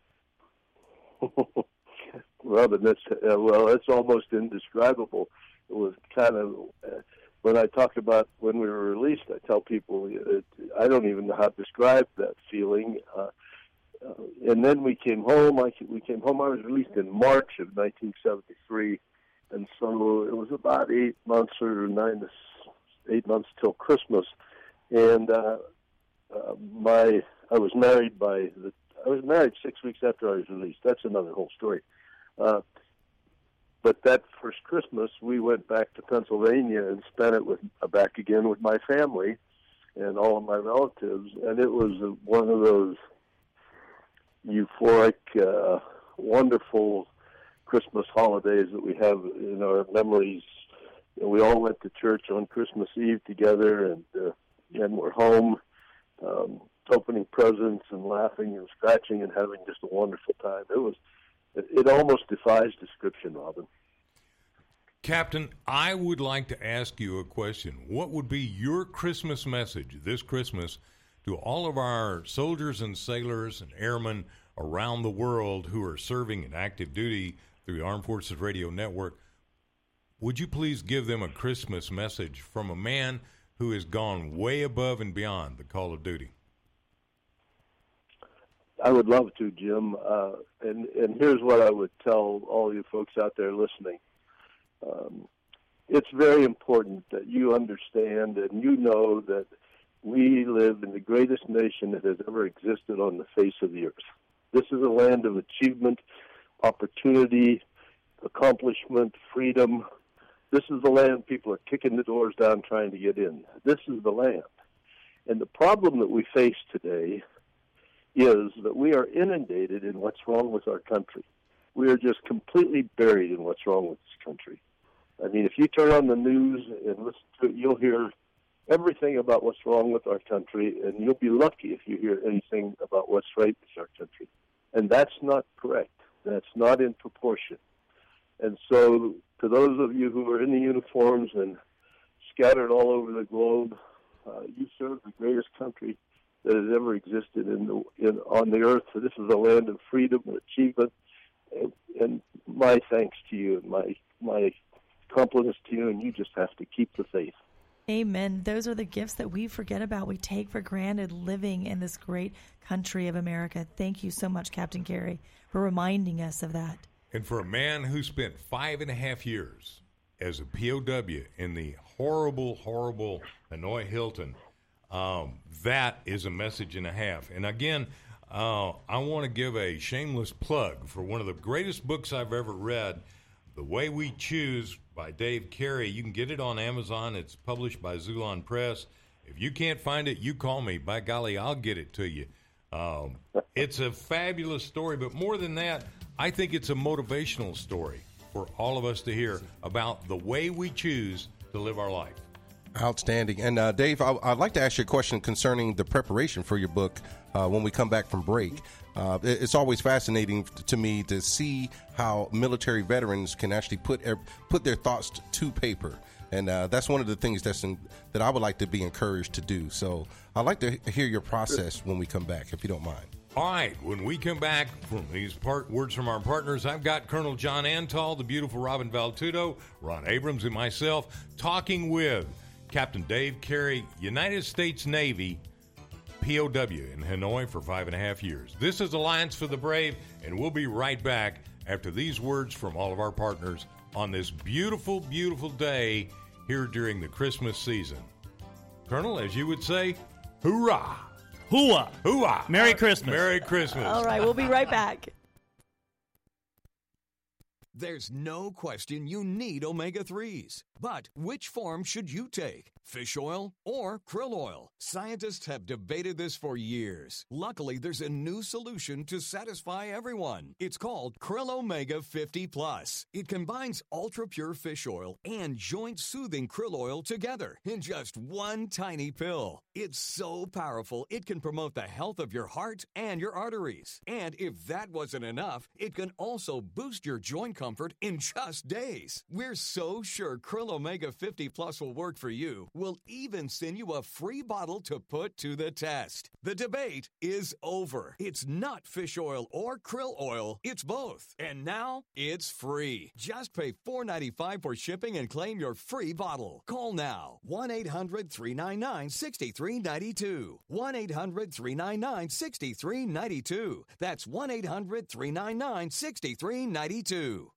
Robin, that's uh, well, it's almost indescribable. It was kind of uh, when I talk about when we were released, I tell people it, I don't even know how to describe that feeling. Uh, uh, and then we came home. I we came home. I was released in March of nineteen seventy-three, and so it was about eight months or nine to eight months till Christmas. And uh, uh, my I was married by the I was married six weeks after I was released. That's another whole story. Uh, but that first Christmas, we went back to Pennsylvania and spent it with uh, back again with my family and all of my relatives, and it was uh, one of those euphoric, uh, wonderful Christmas holidays that we have in our memories. And we all went to church on Christmas Eve together, and uh, and we're home, um, opening presents and laughing and scratching and having just a wonderful time. It was. It almost defies description, Robin. Captain, I would like to ask you a question. What would be your Christmas message this Christmas to all of our soldiers and sailors and airmen around the world who are serving in active duty through the Armed Forces Radio Network? Would you please give them a Christmas message from a man who has gone way above and beyond the call of duty? I would love to, Jim. Uh, and, and here's what I would tell all you folks out there listening. Um, it's very important that you understand and you know that we live in the greatest nation that has ever existed on the face of the earth. This is a land of achievement, opportunity, accomplishment, freedom. This is the land people are kicking the doors down trying to get in. This is the land. And the problem that we face today is that we are inundated in what's wrong with our country. We are just completely buried in what's wrong with this country. I mean, if you turn on the news and listen to it, you'll hear everything about what's wrong with our country, and you'll be lucky if you hear anything about what's right with our country. And that's not correct. That's not in proportion. And so to those of you who are in the uniforms and scattered all over the globe, uh, you serve the greatest country that has ever existed in the in on the earth. So this is a land of freedom and achievement, and, and my thanks to you and my my compliments to you. And you just have to keep the faith. Amen. Those are the gifts that we forget about. We take for granted living in this great country of America. Thank you so much, Captain Carey, for reminding us of that. And for a man who spent five and a half years as a P O W in the horrible, horrible Hanoi Hilton. Um, that is a message and a half. And again, uh, I want to give a shameless plug for one of the greatest books I've ever read, The Way We Choose by Dave Carey. You can get it on Amazon. It's published by Zulon Press. If you can't find it, you call me. By golly, I'll get it to you. Um, it's a fabulous story, but more than that, I think it's a motivational story for all of us to hear about the way we choose to live our life. Outstanding. And uh, Dave, I, I'd like to ask you a question concerning the preparation for your book uh, when we come back from break. Uh, it, it's always fascinating to me to see how military veterans can actually put er, put their thoughts to paper. And uh, that's one of the things that's in, that I would like to be encouraged to do. So I'd like to hear your process when we come back, if you don't mind. All right, when we come back from these part, words from our partners, I've got Colonel John Antal, the beautiful Robin Valtudo, Ron Abrams, and myself talking with Captain Dave Carey, United States Navy, P O W in Hanoi for five and a half years. This is Alliance for the Brave, and we'll be right back after these words from all of our partners on this beautiful, beautiful day here during the Christmas season. Colonel, as you would say, hoorah! Hooah! Hooah! Merry Christmas! Merry Christmas! All right, we'll be right back. There's no question you need omega threes. But which form should you take? Fish oil or krill oil? Scientists have debated this for years. Luckily, there's a new solution to satisfy everyone. It's called Krill Omega fifty plus. It combines ultra-pure fish oil and joint-soothing krill oil together in just one tiny pill. It's so powerful, it can promote the health of your heart and your arteries. And if that wasn't enough, it can also boost your joint comfort in just days. We're so sure Krill Omega fifty plus will work for you. We'll even send you a free bottle to put to the test. The debate is over. It's not fish oil or krill oil. It's both. And now it's free. Just pay four dollars and ninety-five cents for shipping and claim your free bottle. Call now. one eight hundred three nine nine six three nine two. one eight hundred three nine nine six three nine two. That's one eight hundred three nine nine six three nine two.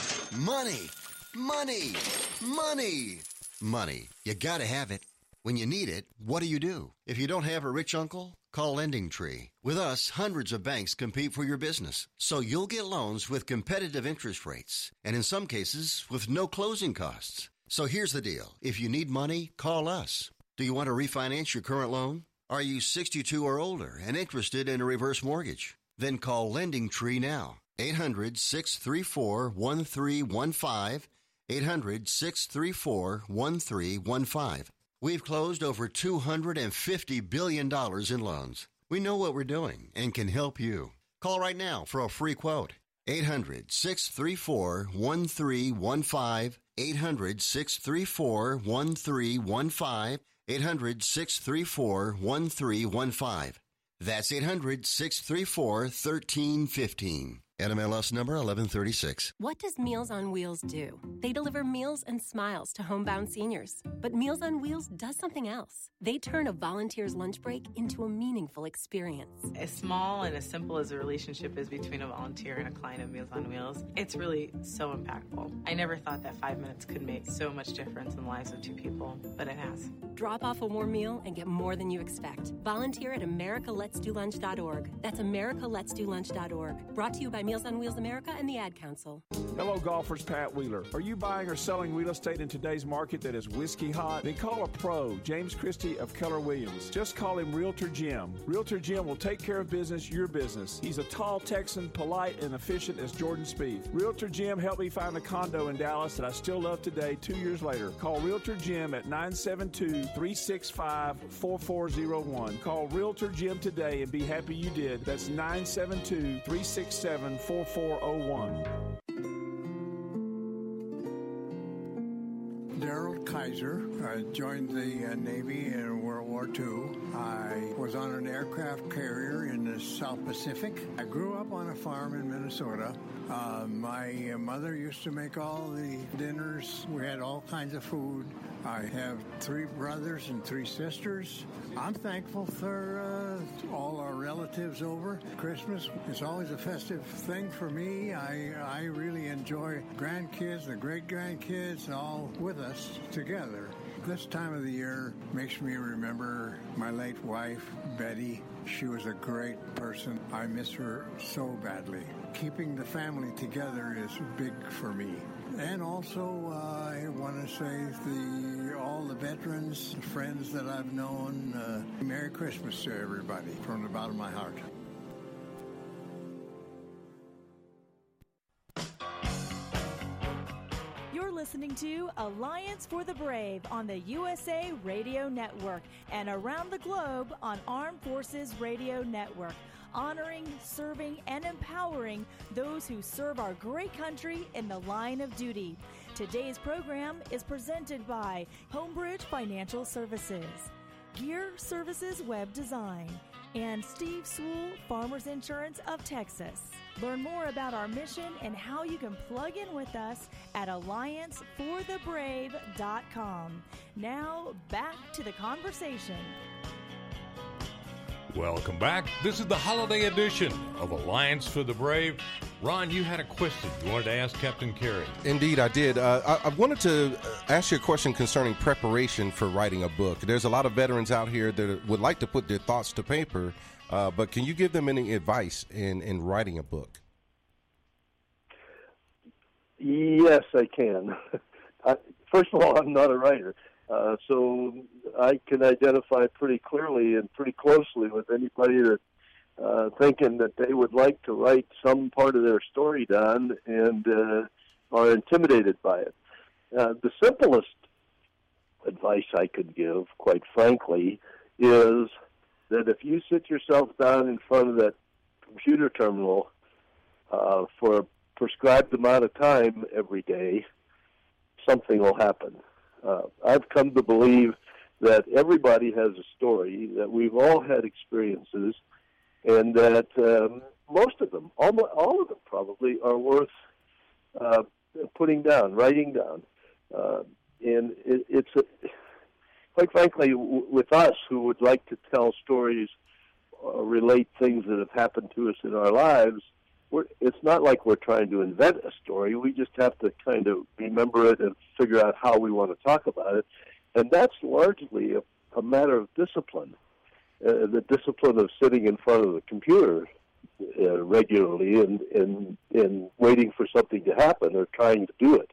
Money, money, money, money. You gotta have it. When you need it, what do you do? If you don't have a rich uncle, call Lending Tree. With us, hundreds of banks compete for your business, so you'll get loans with competitive interest rates, and in some cases, with no closing costs. So here's the deal. If you need money, call us. Do you want to refinance your current loan? Are you sixty-two or older and interested in a reverse mortgage? Then call Lending Tree now. eight hundred six three four one three one five. eight hundred six three four one three one five. We've closed over two hundred fifty billion dollars in loans. We know what we're doing and can help you. Call right now for a free quote. eight hundred six three four one three one five. eight hundred six three four one three one five. eight hundred six three four one three one five. That's eight hundred six three four one three one five. N M L S number eleven thirty-six. What does Meals on Wheels do? They deliver meals and smiles to homebound seniors. But Meals on Wheels does something else. They turn a volunteer's lunch break into a meaningful experience. As small and as simple as a relationship is between a volunteer and a client of Meals on Wheels, it's really so impactful. I never thought that five minutes could make so much difference in the lives of two people, but it has. Drop off a warm meal and get more than you expect. Volunteer at america lets do lunch dot org. That's america lets do lunch dot org. Brought to you by Meals on Wheels America and the Ad Council. Hello, golfers. Pat Wheeler. Are you buying or selling real estate in today's market that is whiskey hot? Then call a pro, James Christie of Keller Williams. Just call him Realtor Jim. Realtor Jim will take care of business, your business. He's a tall Texan, polite and efficient as Jordan Spieth. Realtor Jim helped me find a condo in Dallas that I still love today, two years later. Call Realtor Jim at nine seven two, three six five, four four zero one. Call Realtor Jim today and be happy you did. That's nine seven two, three six seven, four four zero one. Daryl Kaiser. I joined the uh, Navy in World War Two. I was on an aircraft carrier in the South Pacific. I grew up on a farm in Minnesota. Uh, my uh, mother used to make all the dinners. We had all kinds of food. I have three brothers and three sisters. I'm thankful for uh, all our relatives over. Christmas is always a festive thing for me. I, I really enjoy grandkids, the great-grandkids, all with us together. This time of the year makes me remember my late wife, Betty. She was a great person. I miss her so badly. Keeping the family together is big for me. And also, uh, I want to say the all the veterans, the friends that I've known, uh, Merry Christmas to everybody from the bottom of my heart. You're listening to Alliance for the Brave on the U S A Radio Network and around the globe on Armed Forces Radio Network, honoring, serving, and empowering those who serve our great country in the line of duty. Today's program is presented by Homebridge Financial Services, Gear Services Web Design, and Steve Sewell, Farmers Insurance of Texas. Learn more about our mission and how you can plug in with us at alliance for the brave dot com. Now, back to the conversation. Welcome back. This is the holiday edition of Alliance for the Brave. Ron, you had a question you wanted to ask Captain Carey. Indeed, I did. Uh, I, I wanted to ask you a question concerning preparation for writing a book. There's a lot of veterans out here that would like to put their thoughts to paper, uh, but can you give them any advice in, in writing a book? Yes, I can. I, first of all, I'm not a writer, uh, so I can identify pretty clearly and pretty closely with anybody that uh, thinking that they would like to write some part of their story down and uh, are intimidated by it. Uh, the simplest advice I could give, quite frankly, is that if you sit yourself down in front of that computer terminal uh, for a prescribed amount of time every day, something will happen. Uh, I've come to believe that everybody has a story, that we've all had experiences, and that um, most of them, all, all of them probably, are worth uh, putting down, writing down. Uh, and it, it's, a, quite frankly, w- with us who would like to tell stories or relate things that have happened to us in our lives, we're, it's not like we're trying to invent a story. We just have to kind of remember it and figure out how we want to talk about it. And that's largely a, a matter of discipline. Uh, the discipline of sitting in front of the computer uh, regularly and, and and waiting for something to happen or trying to do it.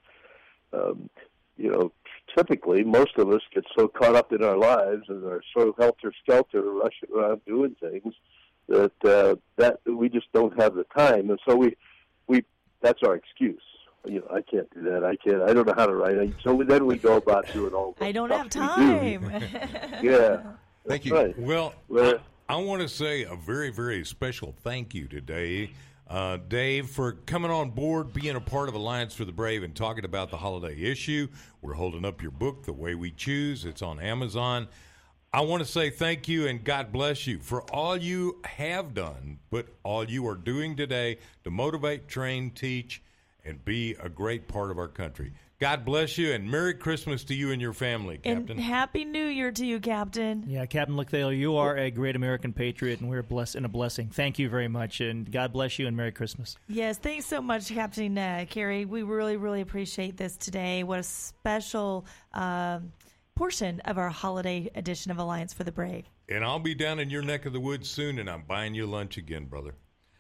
Um, you know, typically most of us get so caught up in our lives and are so helter-skelter rushing around doing things that uh, that we just don't have the time, and so we we that's our excuse. You know, I can't do that. I can't. I don't know how to write. So then we go about doing all. I don't have stuff time. Yeah. Thank you. Right. Well, Well, I, I want to say a very, very special thank you today, uh, Dave, for coming on board, being a part of Alliance for the Brave, and talking about the holiday issue. We're holding up your book, The Way We Choose. It's on Amazon. I want to say thank you and God bless you for all you have done, but all you are doing today to motivate, train, teach, and be a great part of our country. God bless you, and Merry Christmas to you and your family, Captain. And Happy New Year to you, Captain. Yeah, Captain Lecthale, you are a great American patriot, and we're blessed and a blessing. Thank you very much, and God bless you, and Merry Christmas. Yes, thanks so much, Captain uh, Carey. We really, really appreciate this today. What a special um, portion of our holiday edition of Alliance for the Brave. And I'll be down in your neck of the woods soon, and I'm buying you lunch again, brother.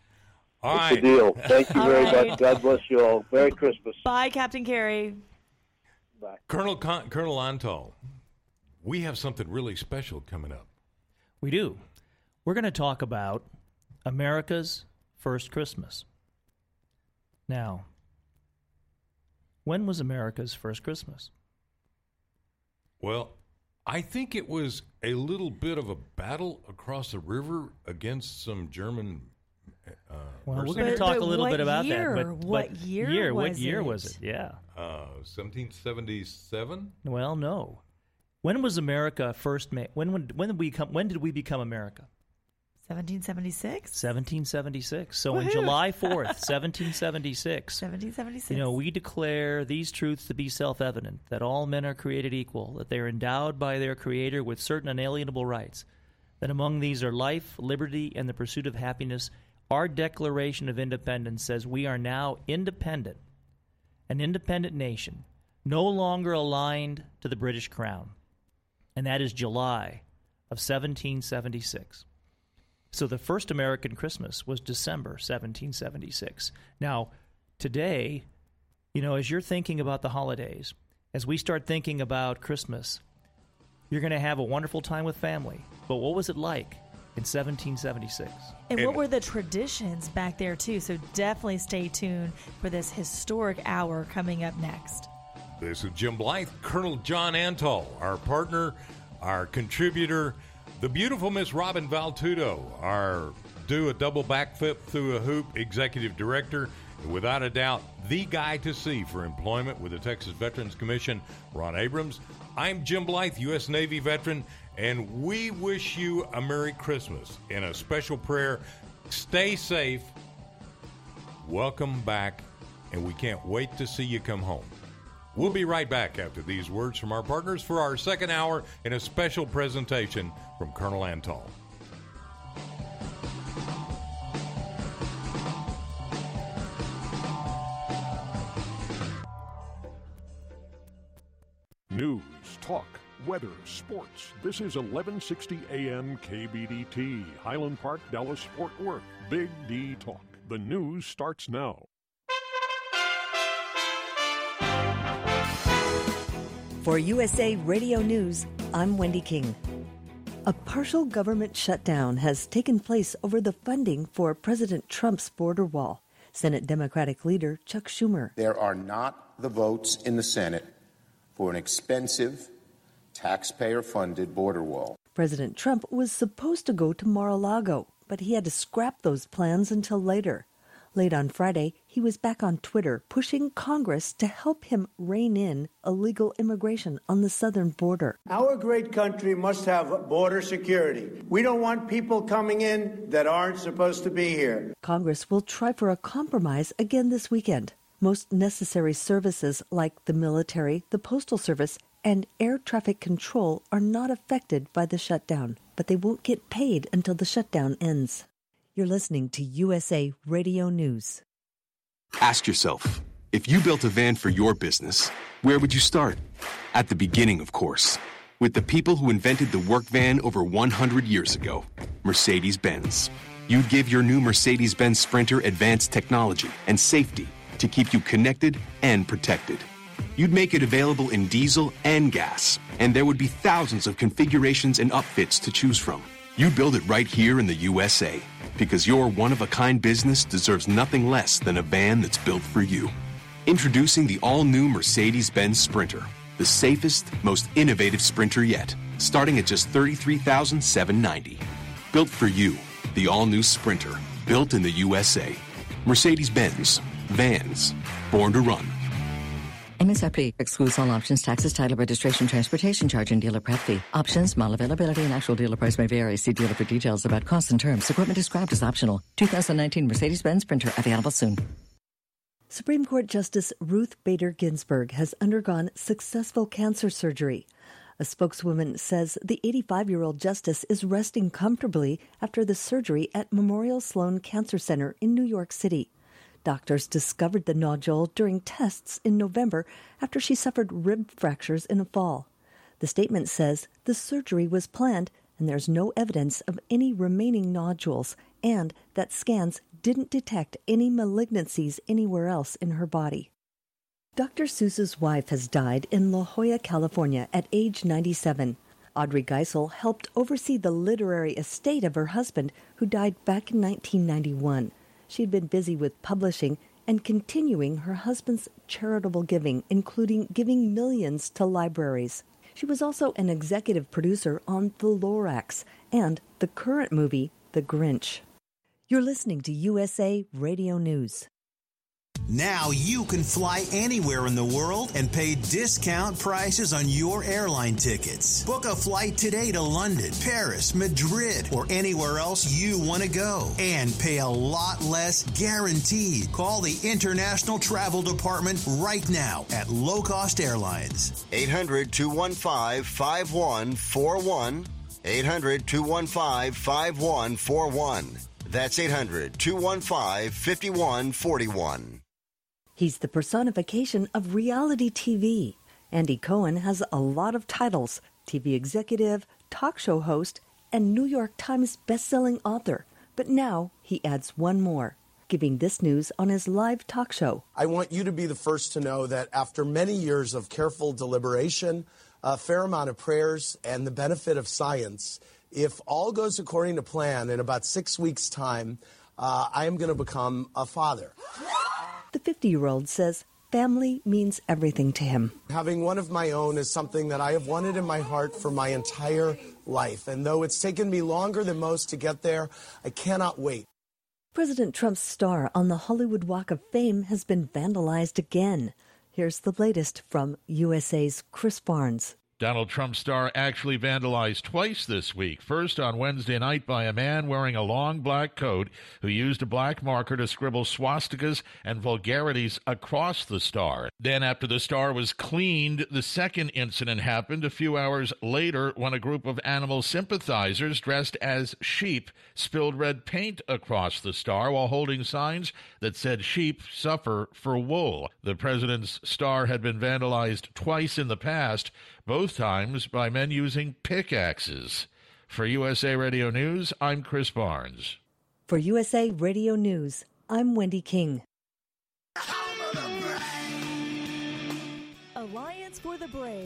All it's right. a deal. Thank you All very right. much. God bless you all. Merry Christmas. Bye, Captain Carey. Bye. Colonel Con- Colonel Antal, we have something really special coming up. We do. We're going to talk about America's first Christmas. Now, when was America's first Christmas? Well, I think it was a little bit of a battle across the river against some German. Uh, Well, we're mercenaries. going to talk a little what bit about year? that. But What but year year was what year it? was it? Yeah. Uh, seventeen seventy-seven. Well, no. When was America first made? When when when did we come? When did we become America? seventeen seventy-six? seventeen seventy-six. So on Woohoo! July fourth, seventeen seventy-six. seventeen seventy-six. You know, we declare these truths to be self-evident, that all men are created equal, that they are endowed by their Creator with certain unalienable rights, that among these are life, liberty, and the pursuit of happiness. Our Declaration of Independence says we are now independent, an independent nation, no longer aligned to the British Crown. And that is July of seventeen seventy-six. So the first American Christmas was December seventeen seventy-six. Now, today, you know, as you're thinking about the holidays, as we start thinking about Christmas, you're going to have a wonderful time with family. But what was it like in seventeen seventy-six? And what were the traditions back there, too? So definitely stay tuned for this historic hour coming up next. This is Jim Blythe, Colonel John Antal, our partner, our contributor, the beautiful Miss Robin Valtudo, our do a double backflip through a hoop executive director, and without a doubt, the guy to see for employment with the Texas Veterans Commission, Ron Abrams. I'm Jim Blythe, U S Navy veteran, and we wish you a Merry Christmas. In a special prayer, stay safe, welcome back, and we can't wait to see you come home. We'll be right back after these words from our partners for our second hour in a special presentation from Colonel Antal. News, talk, weather, sports. This is eleven sixty A M K B D T, Highland Park, Dallas, Fort Worth. Big D Talk. The news starts now. For U S A Radio News, I'm Wendy King. A partial government shutdown has taken place over the funding for President Trump's border wall. Senate Democratic leader Chuck Schumer. There are not the votes in the Senate for an expensive, taxpayer-funded border wall. President Trump was supposed to go to Mar-a-Lago, but he had to scrap those plans until later. Late on Friday, he was back on Twitter pushing Congress to help him rein in illegal immigration on the southern border. Our great country must have border security. We don't want people coming in that aren't supposed to be here. Congress will try for a compromise again this weekend. Most necessary services like the military, the Postal Service, and air traffic control are not affected by the shutdown, but they won't get paid until the shutdown ends. You're listening to U S A Radio News. Ask yourself, if you built a van for your business, where would you start? At the beginning, of course, with the people who invented the work van over one hundred years ago, Mercedes-Benz. You'd give your new Mercedes-Benz Sprinter advanced technology and safety to keep you connected and protected. You'd make it available in diesel and gas, and there would be thousands of configurations and upfits to choose from. You build it right here in the U S A, because your one-of-a-kind business deserves nothing less than a van that's built for you. Introducing the all-new Mercedes-Benz Sprinter, the safest, most innovative Sprinter yet, starting at just thirty-three thousand seven hundred ninety dollars. Built for you, the all-new Sprinter, built in the U S A. Mercedes-Benz, vans, born to run. M S R P excludes all options, taxes, title, registration, transportation charge, and dealer prep fee. Options, model availability, and actual dealer price may vary. See dealer for details about costs and terms. Equipment described as optional. two thousand nineteen Mercedes-Benz Sprinter available soon. Supreme Court Justice Ruth Bader Ginsburg has undergone successful cancer surgery. A spokeswoman says the eighty-five-year-old justice is resting comfortably after the surgery at Memorial Sloan Cancer Center in New York City. Doctors discovered the nodule during tests in November after she suffered rib fractures in a fall. The statement says the surgery was planned and there's no evidence of any remaining nodules, and that scans didn't detect any malignancies anywhere else in her body. Doctor Seuss's wife has died in La Jolla, California at age ninety-seven. Audrey Geisel helped oversee the literary estate of her husband, who died back in nineteen ninety-one. She'd been busy with publishing and continuing her husband's charitable giving, including giving millions to libraries. She was also an executive producer on The Lorax and the current movie, The Grinch. You're listening to U S A Radio News. Now you can fly anywhere in the world and pay discount prices on your airline tickets. Book a flight today to London, Paris, Madrid, or anywhere else you want to go. And pay a lot less guaranteed. Call the International Travel Department right now at Low Cost Airlines. eight hundred, two one five, five one four one. eight hundred, two one five, five one four one. That's eight hundred, two one five, five one four one. He's the personification of reality T V. Andy Cohen has a lot of titles: T V executive, talk show host, and New York Times bestselling author. But now he adds one more, giving this news on his live talk show. I want you to be the first to know that after many years of careful deliberation, a fair amount of prayers, and the benefit of science, if all goes according to plan, in about six weeks' time, uh, I am going to become a father. The fifty-year-old says family means everything to him. Having one of my own is something that I have wanted in my heart for my entire life. And though it's taken me longer than most to get there, I cannot wait. President Trump's star on the Hollywood Walk of Fame has been vandalized again. Here's the latest from U S A's Chris Barnes. Donald Trump's star actually vandalized twice this week. First on Wednesday night by a man wearing a long black coat who used a black marker to scribble swastikas and vulgarities across the star. Then after the star was cleaned, the second incident happened a few hours later when a group of animal sympathizers dressed as sheep spilled red paint across the star while holding signs that said sheep suffer for wool. The president's star had been vandalized twice in the past, both times by men using pickaxes. For U S A Radio News, I'm Chris Barnes. For U S A Radio News, I'm Wendy King. Alliance for the Brave.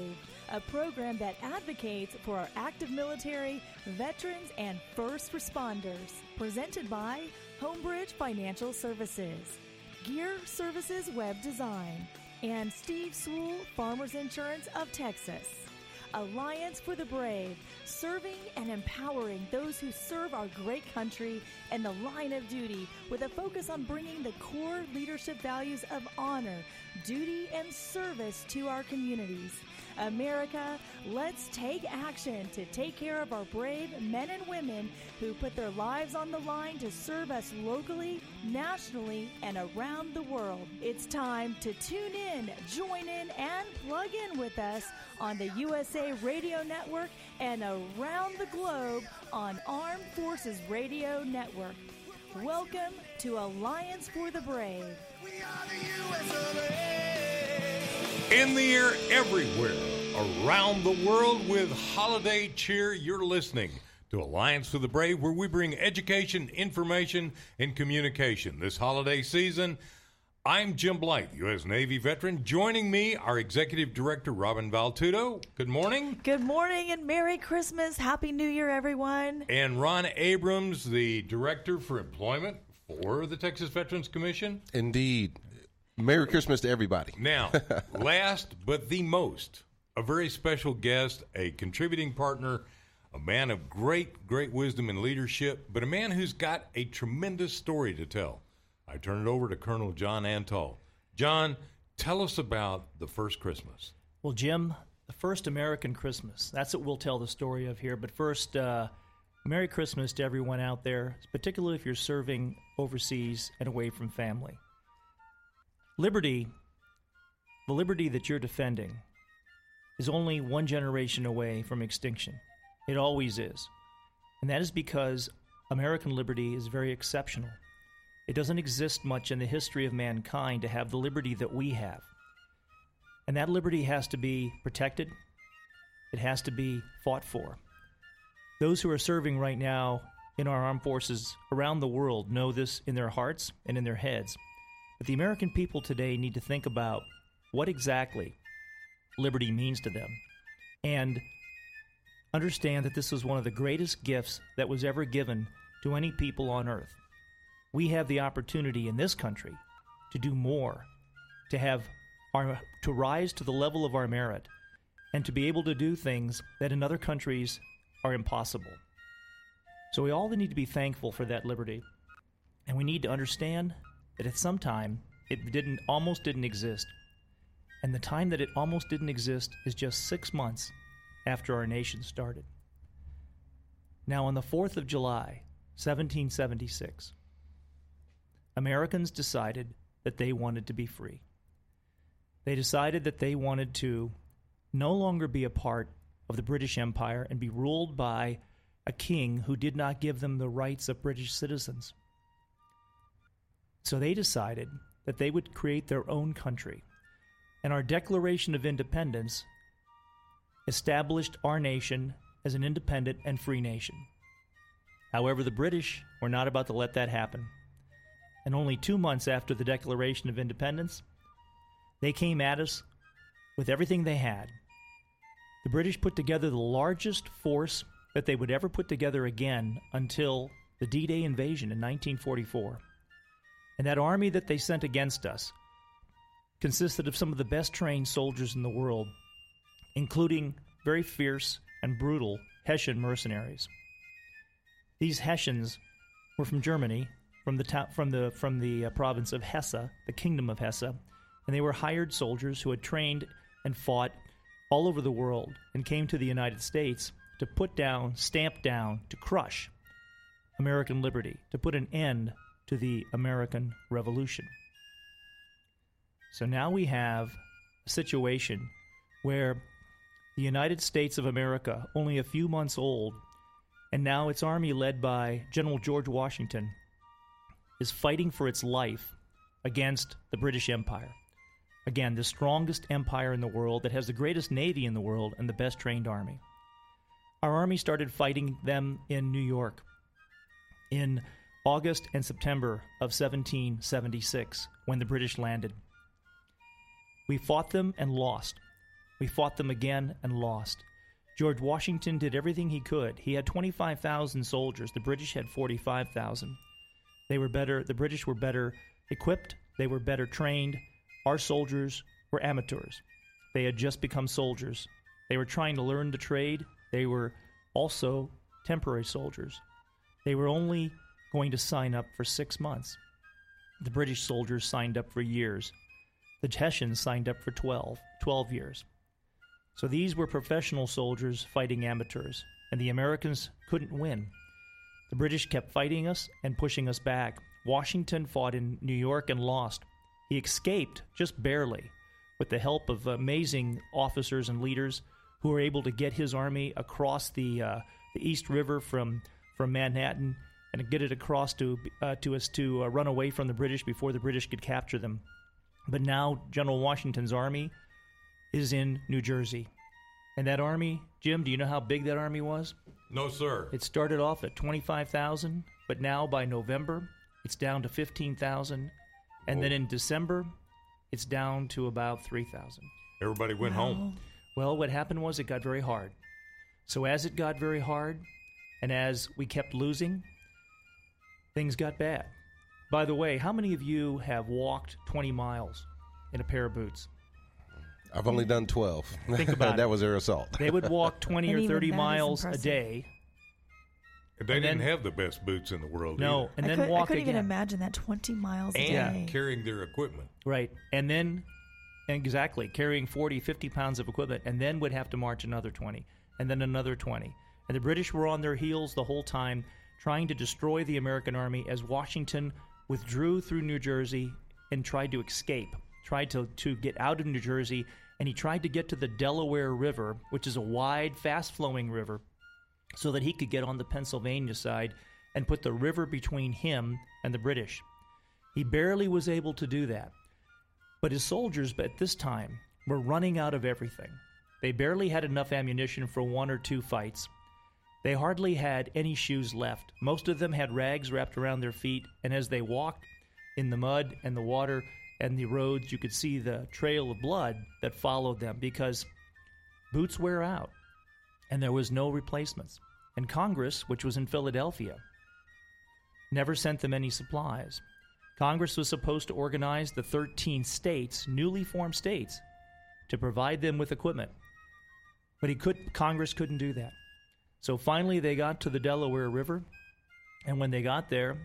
a program that advocates for our active military, veterans, and first responders. Presented by Homebridge Financial Services, Gear Services Web Design, and Steve Sewell, Farmers Insurance of Texas. Alliance for the Brave, serving and empowering those who serve our great country in the line of duty with a focus on bringing the core leadership values of honor, duty, and service to our communities. America, let's take action to take care of our brave men and women who put their lives on the line to serve us locally, nationally, and around the world. It's time to tune in, join in, and plug in with us on the U S A Radio Network and around the globe on Armed Forces Radio Network. Welcome to Alliance for the Brave. We are the U S of A. In the air, everywhere, around the world with holiday cheer, you're listening to Alliance for the Brave, where we bring education, information, and communication. This holiday season, I'm Jim Blythe, U S Navy veteran. Joining me, our Executive Director, Robin Valtudo. Good morning. Good morning and Merry Christmas. Happy New Year, everyone. And Ron Abrams, the Director for Employment for the Texas Veterans Commission. Indeed. Merry Christmas to everybody. Now, last but the most, a very special guest, a contributing partner, a man of great, great wisdom and leadership, but a man who's got a tremendous story to tell. I turn it over to Colonel John Antal. John, tell us about the first Christmas. Well, Jim, the first American Christmas. That's what we'll tell the story of here. But first, uh, Merry Christmas to everyone out there, particularly if you're serving overseas and away from family. Liberty, the liberty that you're defending, is only one generation away from extinction. It always is. And that is because American liberty is very exceptional. It doesn't exist much in the history of mankind to have the liberty that we have. And that liberty has to be protected. It has to be fought for. Those who are serving right now in our armed forces around the world know this in their hearts and in their heads. But the American people today need to think about what exactly liberty means to them and understand that this was one of the greatest gifts that was ever given to any people on earth. We have the opportunity in this country to do more, to have our, to rise to the level of our merit, and to be able to do things that in other countries are impossible. So we all need to be thankful for that liberty, and we need to understand that at some time it didn't almost didn't exist. And the time that it almost didn't exist is just six months after our nation started. Now, on the fourth of July, seventeen seventy-six, Americans decided that they wanted to be free. They decided that they wanted to no longer be a part of the British Empire and be ruled by a king who did not give them the rights of British citizens. So they decided that they would create their own country. And our Declaration of Independence established our nation as an independent and free nation. However, the British were not about to let that happen. And only two months after the Declaration of Independence, they came at us with everything they had. The British put together the largest force that they would ever put together again until the D-Day invasion in nineteen forty-four. And that army that they sent against us consisted of some of the best trained soldiers in the world, including very fierce and brutal Hessian mercenaries. These Hessians were from Germany, from the ta- from the from the uh, province of Hesse, the Kingdom of Hesse, and they were hired soldiers who had trained and fought all over the world and came to the United States to put down, stamp down, to crush American liberty, to put an end to the American Revolution. So now we have a situation where the United States of America, only a few months old, and now its army led by General George Washington, is fighting for its life against the British Empire. Again, the strongest empire in the world that has the greatest navy in the world and the best trained army. Our army started fighting them in New York in August and September of seventeen seventy-six, when the British landed. We fought them and lost. We fought them again and lost. George Washington did everything he could. He had twenty-five thousand soldiers. The British had forty-five thousand. They were better. The British were better equipped. They were better trained. Our soldiers were amateurs. They had just become soldiers. They were trying to learn the trade. They were also temporary soldiers. They were only going to sign up for six months. The British soldiers signed up for years. The Hessians signed up for twelve, twelve years. So these were professional soldiers fighting amateurs, and the Americans couldn't win. The British kept fighting us and pushing us back. Washington fought in New York and lost. He escaped, just barely, with the help of amazing officers and leaders who were able to get his army across the uh, the East River from from Manhattan and get it across to uh, to us to uh, run away from the British before the British could capture them. But now General Washington's army is in New Jersey. And that army, Jim, do you know how big that army was? No, sir. It started off at twenty-five thousand, but now by November, it's down to fifteen thousand. And Whoa. then in December, it's down to about three thousand. Everybody went wow. home. Well, what happened was it got very hard. So as it got very hard, and as we kept losing, things got bad. By the way, how many of you have walked twenty miles in a pair of boots? I've only done twelve. Think about that it. was their assault. They would walk twenty And or even thirty that is miles a impressive. day. They And didn't then- have the best boots in the world No, either. and I then could, I walk couldn't again. even imagine that twenty miles a And day. carrying their equipment. Right. And then, exactly, carrying forty, fifty pounds of equipment, and then would have to march another twenty, and then another twenty. And the British were on their heels the whole time, trying to destroy the American army as Washington withdrew through New Jersey and tried to escape, tried to, to get out of New Jersey, and he tried to get to the Delaware River, which is a wide, fast-flowing river, so that he could get on the Pennsylvania side and put the river between him and the British. He barely was able to do that. But his soldiers at this time were running out of everything. They barely had enough ammunition for one or two fights. They hardly had any shoes left. Most of them had rags wrapped around their feet, and as they walked in the mud and the water and the roads, you could see the trail of blood that followed them because boots wear out, and there was no replacements. And Congress, which was in Philadelphia, never sent them any supplies. Congress was supposed to organize the thirteen states, newly formed states, to provide them with equipment. But he could, Congress couldn't do that. So finally they got to the Delaware River, and when they got there,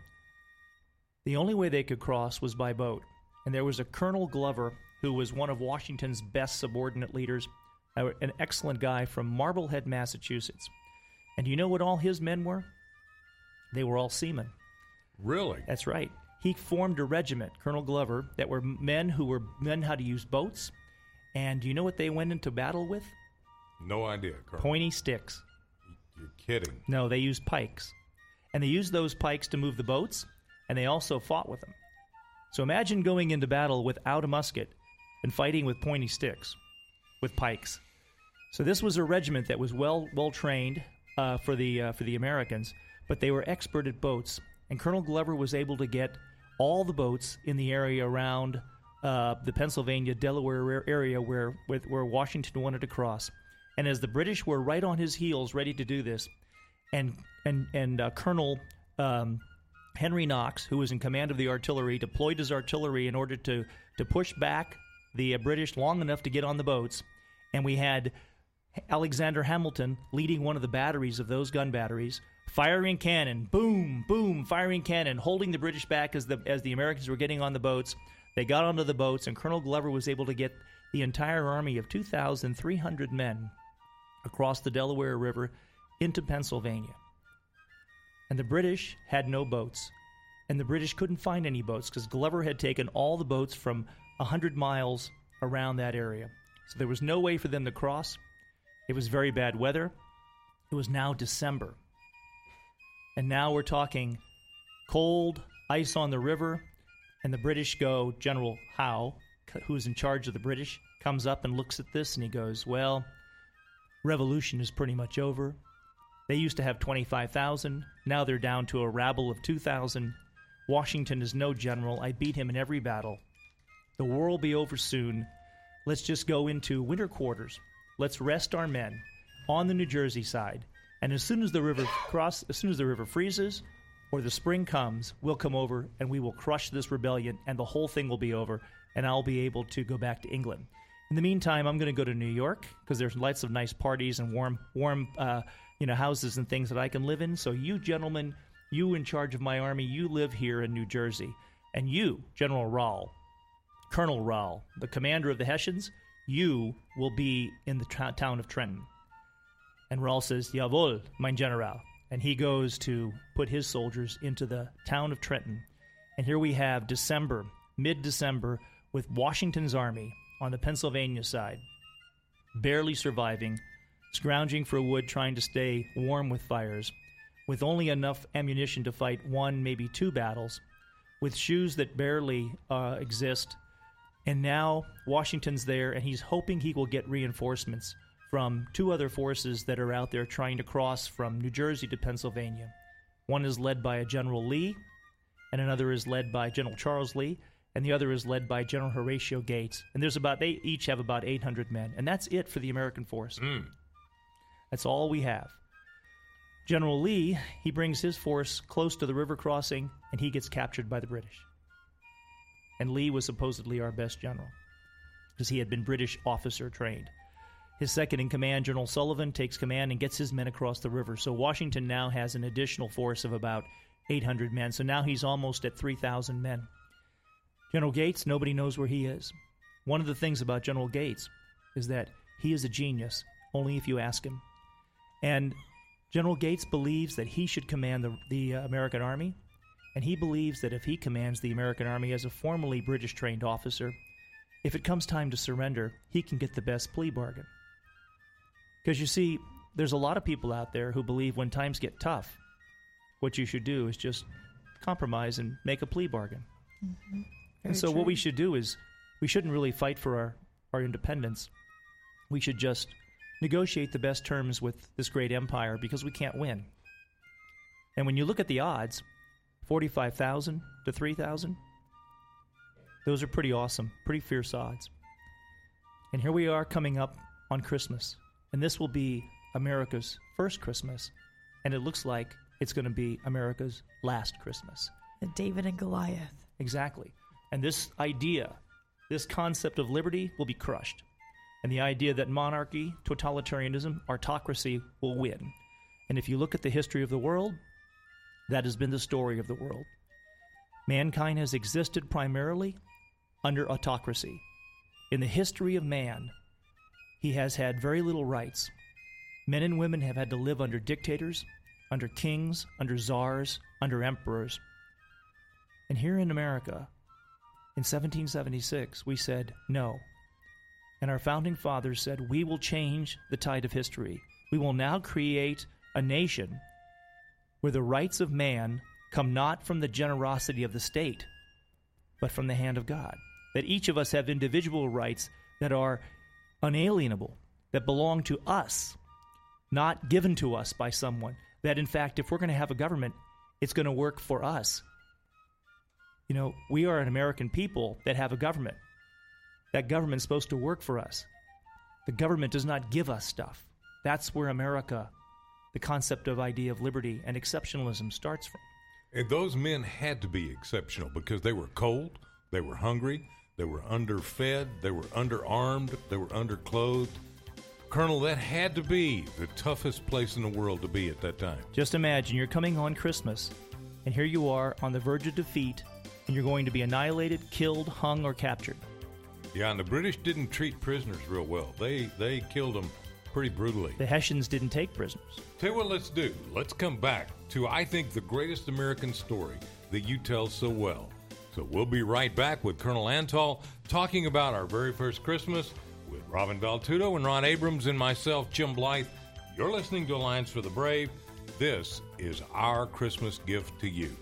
the only way they could cross was by boat. And there was a Colonel Glover, who was one of Washington's best subordinate leaders, an excellent guy from Marblehead, Massachusetts. And you know what all his men were? They were all seamen. Really? That's right. He formed a regiment, Colonel Glover, that were men who were men how to use boats. And do you know what they went into battle with? No idea, Colonel. Pointy sticks. You're kidding. No, they used pikes. And they used those pikes to move the boats, and they also fought with them. So imagine going into battle without a musket and fighting with pointy sticks, with pikes. So this was a regiment that was well well trained uh, for the uh, for the Americans, but they were expert at boats. And Colonel Glover was able to get all the boats in the area around uh, the Pennsylvania, Delaware area where, where where Washington wanted to cross. And as the British were right on his heels, ready to do this, and and and uh, Colonel um, Henry Knox, who was in command of the artillery, deployed his artillery in order to to push back the uh, British long enough to get on the boats. And we had Alexander Hamilton leading one of the batteries of those gun batteries, firing cannon, boom, boom, firing cannon, holding the British back as the as the Americans were getting on the boats. They got onto the boats, and Colonel Glover was able to get the entire army of two thousand three hundred men across the Delaware River into Pennsylvania. And the British had no boats, and the British couldn't find any boats because Glover had taken all the boats from one hundred miles around that area. So there was no way for them to cross. It was very bad weather. It was now December. And now we're talking cold, ice on the river, and the British go, General Howe, who's in charge of the British, comes up and looks at this, and he goes, well, revolution is pretty much over. They used to have twenty-five thousand. Now they're down to a rabble of two thousand. Washington is no general. I beat him in every battle. The war will be over soon. Let's just go into winter quarters. let's rest our men on the New Jersey side, and as soon as the river cross, as soon as the river freezes or the spring comes, we'll come over and we will crush this rebellion, and the whole thing will be over, and I'll be able to go back to England. In the meantime, I'm going to go to New York because there's lots of nice parties and warm, warm, uh, you know, houses and things that I can live in. So you gentlemen, you in charge of my army, you live here in New Jersey, and you, General Rahl, Colonel Rahl, the commander of the Hessians, you will be in the tra- town of Trenton. And Rahl says, Jawohl, mein General. And he goes to put his soldiers into the town of Trenton. And here we have December, mid-December, with Washington's army on the Pennsylvania side, barely surviving, scrounging for wood, trying to stay warm with fires, with only enough ammunition to fight one, maybe two battles, with shoes that barely uh, exist. And now Washington's there, and he's hoping he will get reinforcements from two other forces that are out there trying to cross from New Jersey to Pennsylvania. One is led by a General Lee, and another is led by General Charles Lee, and the other is led by General Horatio Gates. And there's about they each have about eight hundred men, and that's it for the American force. Mm. That's all we have. General Lee, he brings his force close to the river crossing, and he gets captured by the British. And Lee was supposedly our best general because he had been British officer trained. His second-in-command, General Sullivan, takes command and gets his men across the river. So Washington now has an additional force of about eight hundred men. So now he's almost at three thousand men. General Gates, nobody knows where he is. One of the things about General Gates is that he is a genius, only if you ask him. And General Gates believes that he should command the, the uh, American Army, and he believes that if he commands the American Army as a formerly British-trained officer, if it comes time to surrender, he can get the best plea bargain. Because you see, there's a lot of people out there who believe when times get tough, what you should do is just compromise and make a plea bargain. Mm-hmm. And so true. what we should do is we shouldn't really fight for our, our independence. We should just negotiate the best terms with this great empire because we can't win. And when you look at the odds, forty-five thousand to three thousand, those are pretty awesome, pretty fierce odds. And here we are coming up on Christmas. And this will be America's first Christmas. And it looks like it's going to be America's last Christmas. The David and Goliath. Exactly. And this idea, this concept of liberty will be crushed. And the idea that monarchy, totalitarianism, autocracy will win. And if you look at the history of the world, that has been the story of the world. Mankind has existed primarily under autocracy. In the history of man, he has had very little rights. Men and women have had to live under dictators, under kings, under czars, under emperors. And here in America, in seventeen seventy-six, we said no. And our founding fathers said, we will change the tide of history. We will now create a nation where the rights of man come not from the generosity of the state, but from the hand of God. That each of us have individual rights that are unalienable, that belong to us, not given to us by someone. That, in fact, if we're going to have a government, it's going to work for us. You know, we are an American people that have a government. That government's supposed to work for us. The government does not give us stuff. That's where America, the concept of idea of liberty and exceptionalism starts from. And those men had to be exceptional because they were cold, they were hungry, they were underfed, they were underarmed, they were underclothed. Colonel, that had to be the toughest place in the world to be at that time. Just imagine you're coming on Christmas, and here you are on the verge of defeat, and you're going to be annihilated, killed, hung, or captured. Yeah, and the British didn't treat prisoners real well. They they killed them pretty brutally. The Hessians didn't take prisoners. Tell you what let's do. Let's come back to, I think, the greatest American story that you tell so well. So we'll be right back with Colonel Antal talking about our very first Christmas with Robin Valtudo and Ron Abrams and myself, Jim Blythe. You're listening to Alliance for the Brave. This is our Christmas gift to you.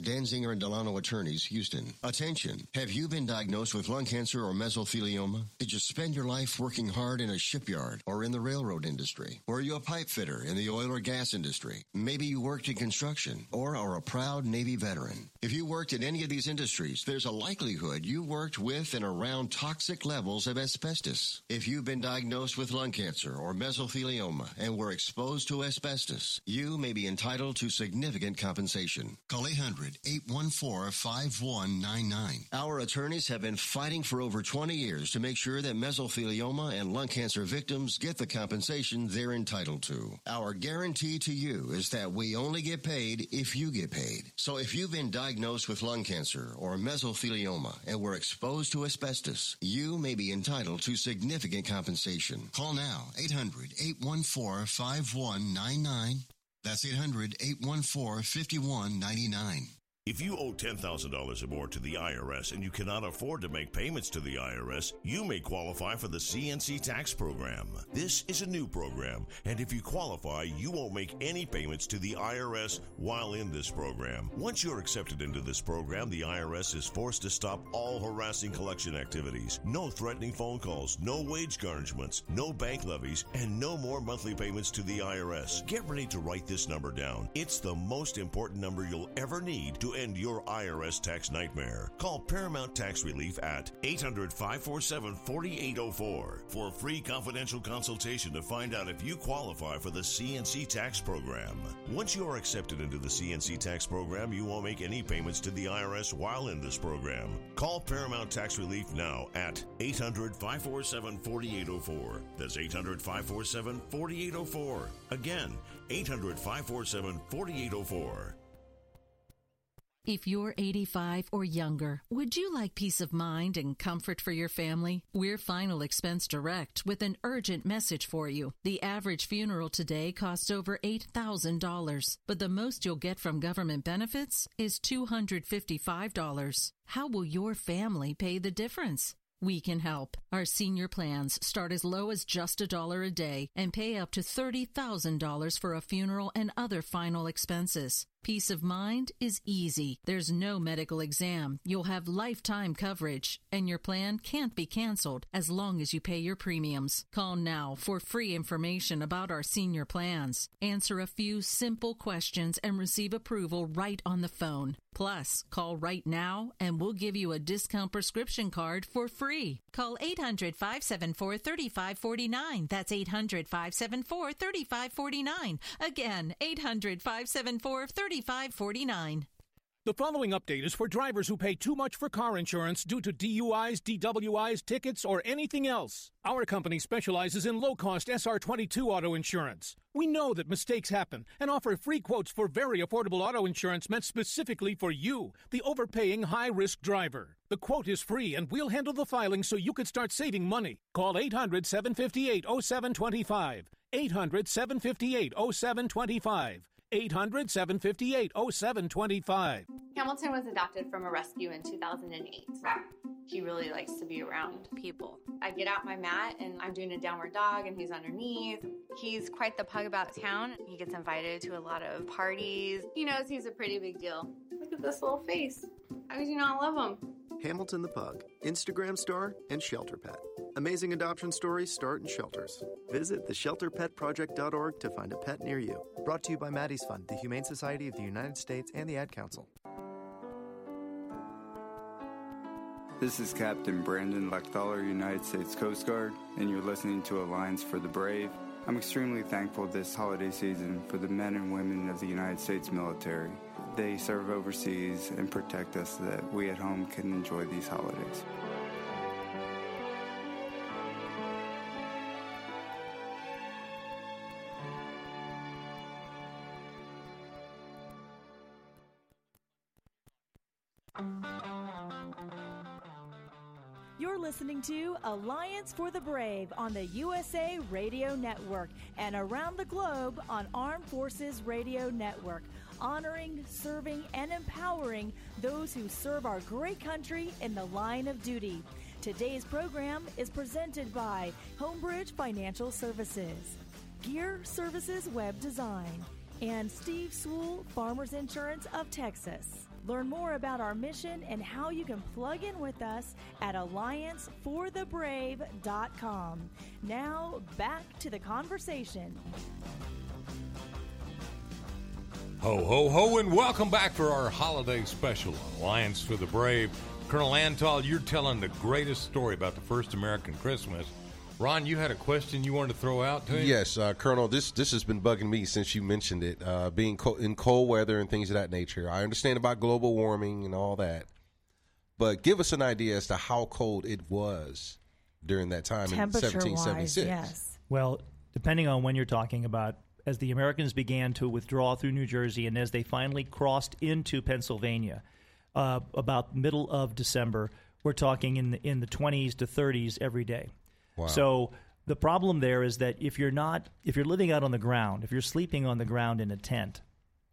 Danziger and Delano Attorneys, Houston. Attention. Have you been diagnosed with lung cancer or mesothelioma? Did you spend your life working hard in a shipyard or in the railroad industry? Were you a pipe fitter in the oil or gas industry? Maybe you worked in construction or are a proud Navy veteran. If you worked in any of these industries, there's a likelihood you worked with and around toxic levels of asbestos. If you've been diagnosed with lung cancer or mesothelioma and were exposed to asbestos, you may be entitled to significant compensation. Call eight hundred, eight one four, five one nine nine. Our attorneys have been fighting for over twenty years to make sure that mesothelioma and lung cancer victims get the compensation they're entitled to. Our guarantee to you is that we only get paid if you get paid. So if you've been diagnosed with lung cancer or mesothelioma and were exposed to asbestos, you may be entitled to significant compensation. Call now, eight hundred, eight one four, five one nine nine. That's eight hundred, eight one four, five one nine nine. If you owe ten thousand dollars or more to the I R S and you cannot afford to make payments to the I R S, you may qualify for the C N C tax program. This is a new program, and if you qualify, you won't make any payments to the I R S while in this program. Once you're accepted into this program, the I R S is forced to stop all harassing collection activities. No threatening phone calls, no wage garnishments, no bank levies, and no more monthly payments to the I R S. Get ready to write this number down. It's the most important number you'll ever need to end your I R S tax nightmare. Call Paramount Tax Relief at eight hundred, five four seven, four eight zero four for a free confidential consultation to find out if you qualify for the C N C tax program. Once you are accepted into the C N C tax program, you won't make any payments to the I R S while in this program. Call Paramount Tax Relief now at eight hundred, five four seven, four eight zero four. That's eight hundred, five four seven, four eight zero four. Again, eight hundred, five four seven, four eight zero four. If you're eighty-five or younger, would you like peace of mind and comfort for your family? We're Final Expense Direct with an urgent message for you. The average funeral today costs over eight thousand dollars, but the most you'll get from government benefits is two hundred fifty-five dollars. How will your family pay the difference? We can help. Our senior plans start as low as just a dollar a day and pay up to thirty thousand dollars for a funeral and other final expenses. Peace of mind is easy. There's no medical exam. You'll have lifetime coverage, and your plan can't be canceled as long as you pay your premiums. Call now for free information about our senior plans. Answer a few simple questions and receive approval right on the phone. Plus, call right now and we'll give you a discount prescription card for free. Call eight hundred, five seven four, three five four nine. That's eight hundred, five seven four, three five four nine. Again, eight hundred, five seven four, three five four nine. The following update is for drivers who pay too much for car insurance due to D U Is, D W Is, tickets, or anything else. Our company specializes in low-cost S R twenty-two auto insurance. We know that mistakes happen and offer free quotes for very affordable auto insurance meant specifically for you, the overpaying high-risk driver. The quote is free, and we'll handle the filing so you can start saving money. Call eight hundred, seven five eight, oh seven two five. eight hundred, seven five eight, oh seven two five. eight hundred, seven five eight, oh seven two five. Hamilton was adopted from a rescue in two thousand eight. He really likes to be around people. I get out my mat and I'm doing a downward dog and he's underneath. He's quite the pug about town. He gets invited to a lot of parties. He knows he's a pretty big deal. Look at this little face. How could you not love him? Hamilton the Pug, Instagram star and shelter pet. Amazing adoption stories start in shelters. Visit the shelter pet project dot org to find a pet near you. Brought to you by Maddie's Fund, the Humane Society of the United States, and the Ad Council. This is Captain Brandon Lechthaler, United States Coast Guard, and you're listening to Alliance for the Brave. I'm extremely thankful this holiday season for the men and women of the United States military. They serve overseas and protect us so that we at home can enjoy these holidays. You're listening to Alliance for the Brave on the U S A Radio Network and around the globe on Armed Forces Radio Network, honoring, serving, and empowering those who serve our great country in the line of duty. Today's program is presented by Homebridge Financial Services, Gear Services Web Design, and Steve Sewell, Farmers Insurance of Texas. Learn more about our mission and how you can plug in with us at alliance for the brave dot com. Now, back to the conversation. Ho, ho, ho, and welcome back for our holiday special, Alliance for the Brave. Colonel Antal, you're telling the greatest story about the first American Christmas. Ron, you had a question you wanted to throw out to him? Yes, uh, Colonel, this this has been bugging me since you mentioned it, uh, being co- in cold weather and things of that nature. I understand about global warming and all that, but give us an idea as to how cold it was during that time in seventeen seventy-six. Yes. Well, depending on when you're talking about, as the Americans began to withdraw through New Jersey and as they finally crossed into Pennsylvania, uh, about middle of December, we're talking in the, in the twenties to thirties every day. Wow. So the problem there is that if you're not, if you're living out on the ground, if you're sleeping on the ground in a tent,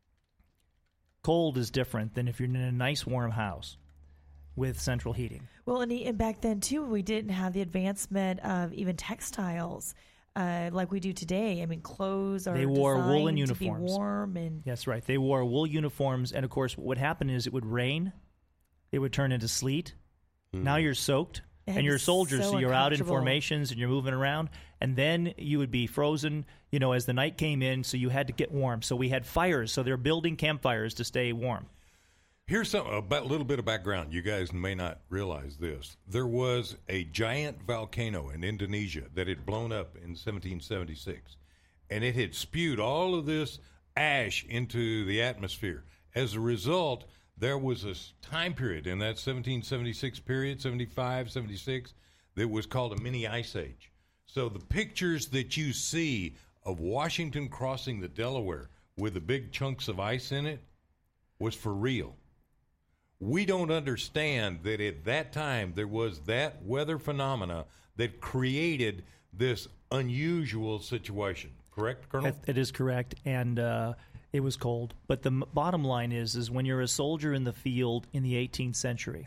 cold is different than if you're in a nice warm house with central heating. Well, and, and back then, too, we didn't have the advancement of even textiles uh, like we do today. I mean, clothes are they wore designed woolen to uniforms. be warm. And That's right. They wore wool uniforms, and, of course, what happened is it would rain. It would turn into sleet. Mm. Now you're soaked. And you're soldiers, so, so you're out in formations and you're moving around, and then you would be frozen, you know, as the night came in, so you had to get warm. So we had fires, so they're building campfires to stay warm. Here's some, a little bit of background. You guys may not realize this. There was a giant volcano in Indonesia that had blown up in seventeen seventy-six, and it had spewed all of this ash into the atmosphere. As a result, there was a time period in that seventeen seventy-six period, seventy-five, seventy-six, that was called a mini ice age. So the pictures that you see of Washington crossing the Delaware with the big chunks of ice in it was for real. We don't understand that at that time there was that weather phenomena that created this unusual situation. Correct, Colonel? It is correct, and uh, it was cold. But the m- bottom line is, is when you're a soldier in the field in the eighteenth century,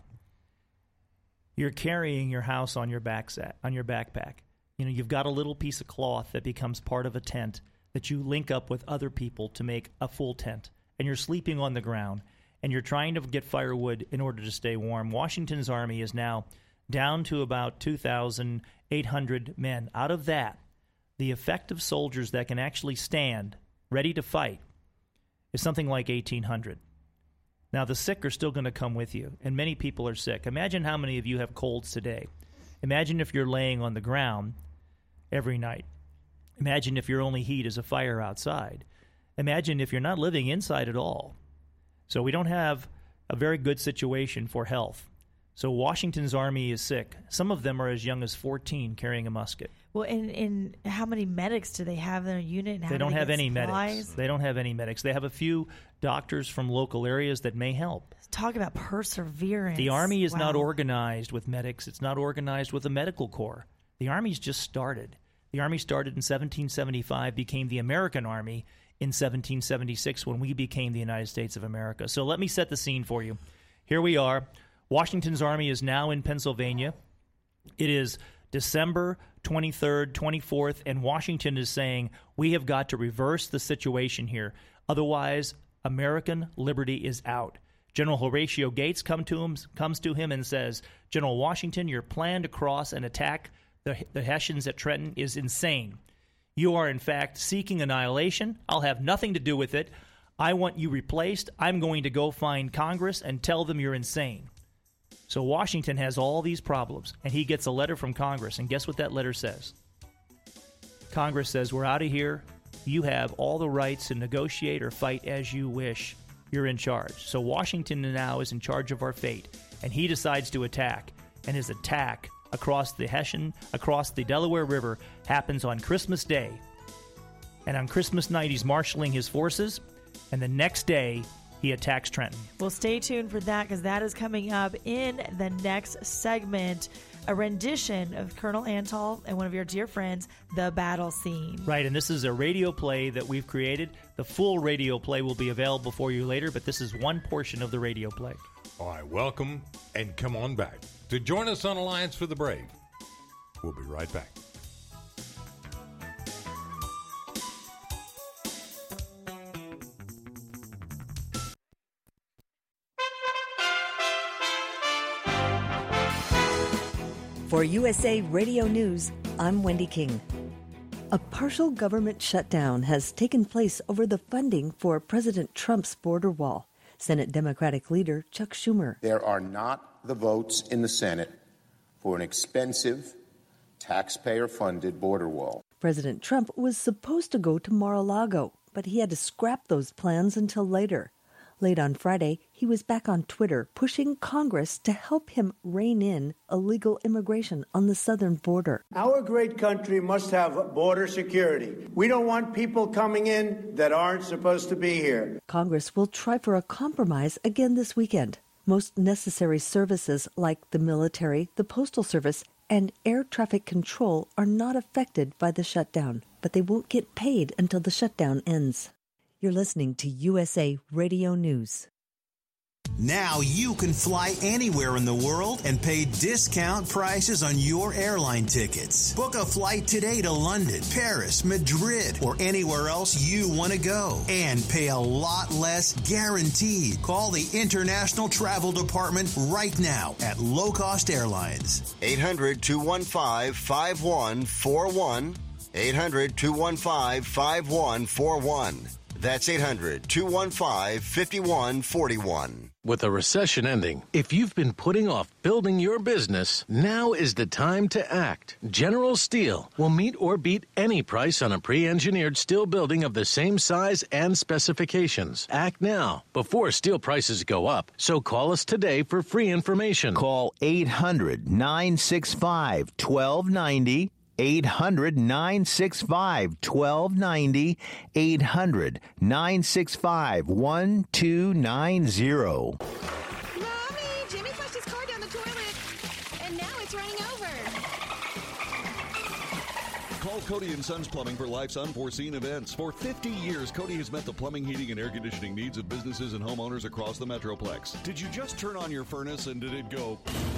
you're carrying your house on your back set, on your backpack. You know, you've got a little piece of cloth that becomes part of a tent that you link up with other people to make a full tent, and you're sleeping on the ground, and you're trying to get firewood in order to stay warm. Washington's army is now down to about two thousand eight hundred men. Out of that, the effective soldiers that can actually stand, ready to fight, is something like eighteen hundred. Now, the sick are still going to come with you, and many people are sick. Imagine how many of you have colds today. Imagine if you're laying on the ground every night. Imagine if your only heat is a fire outside. Imagine if you're not living inside at all. So we don't have a very good situation for health. So Washington's army is sick. Some of them are as young as fourteen carrying a musket. Well, and, and how many medics do they have in their unit? And how they don't do they have get any supplies? medics. They don't have any medics. They have a few doctors from local areas that may help. Talk about perseverance. The Army is wow. not organized with medics. It's not organized with a medical corps. The Army's just started. The Army started in seventeen seventy-five, became the American Army in seventeen seventy-six when we became the United States of America. So let me set the scene for you. Here we are. Washington's army is now in Pennsylvania. It is December twenty-third, twenty-fourth, and Washington is saying, we have got to reverse the situation here. Otherwise, American liberty is out. General Horatio Gates come to him, comes to him and says, General Washington, your plan to cross and attack the, the Hessians at Trenton is insane. You are, in fact, seeking annihilation. I'll have nothing to do with it. I want you replaced. I'm going to go find Congress and tell them you're insane. So Washington has all these problems, and he gets a letter from Congress, and guess what that letter says? Congress says, we're out of here. You have all the rights to negotiate or fight as you wish. You're in charge. So Washington now is in charge of our fate, and he decides to attack, and his attack across the Hessian, across the Delaware River, happens on Christmas Day. And on Christmas night, he's marshaling his forces, and the next day, he attacks Trenton. Well, stay tuned for that, because that is coming up in the next segment, a rendition of Colonel Antal and one of your dear friends, The Battle Scene. Right, and this is a radio play that we've created. The full radio play will be available for you later, but this is one portion of the radio play. All right, welcome, and come on back to join us on Alliance for the Brave. We'll be right back. For U S A Radio News, I'm Wendy King. A partial government shutdown has taken place over the funding for President Trump's border wall. Senate Democratic leader Chuck Schumer. There are not the votes in the Senate for an expensive, taxpayer-funded border wall. President Trump was supposed to go to Mar-a-Lago, but he had to scrap those plans until later. Late on Friday, he was back on Twitter pushing Congress to help him rein in illegal immigration on the southern border. Our great country must have border security. We don't want people coming in that aren't supposed to be here. Congress will try for a compromise again this weekend. Most necessary services like the military, the Postal Service, and air traffic control are not affected by the shutdown, but they won't get paid until the shutdown ends. You're listening to U S A Radio News. Now you can fly anywhere in the world and pay discount prices on your airline tickets. Book a flight today to London, Paris, Madrid, or anywhere else you want to go and pay a lot less guaranteed. Call the International Travel Department right now at Low Cost Airlines. eight hundred, two one five, five one four one. eight hundred, two one five, five one four one. That's eight hundred, two one five, five one four one. With a recession ending, if you've been putting off building your business, now is the time to act. General Steel will meet or beat any price on a pre-engineered steel building of the same size and specifications. Act now, before steel prices go up. So call us today for free information. Call eight hundred, nine six five, one two nine zero. eight hundred, nine six five, one two nine zero. eight hundred, nine six five, one two nine zero. Mommy, Jimmy flushed his car down the toilet, and now it's running over. Call Cody and Sons Plumbing for life's unforeseen events. For fifty years, Cody has met the plumbing, heating, and air conditioning needs of businesses and homeowners across the Metroplex. Did you just turn on your furnace and did it go...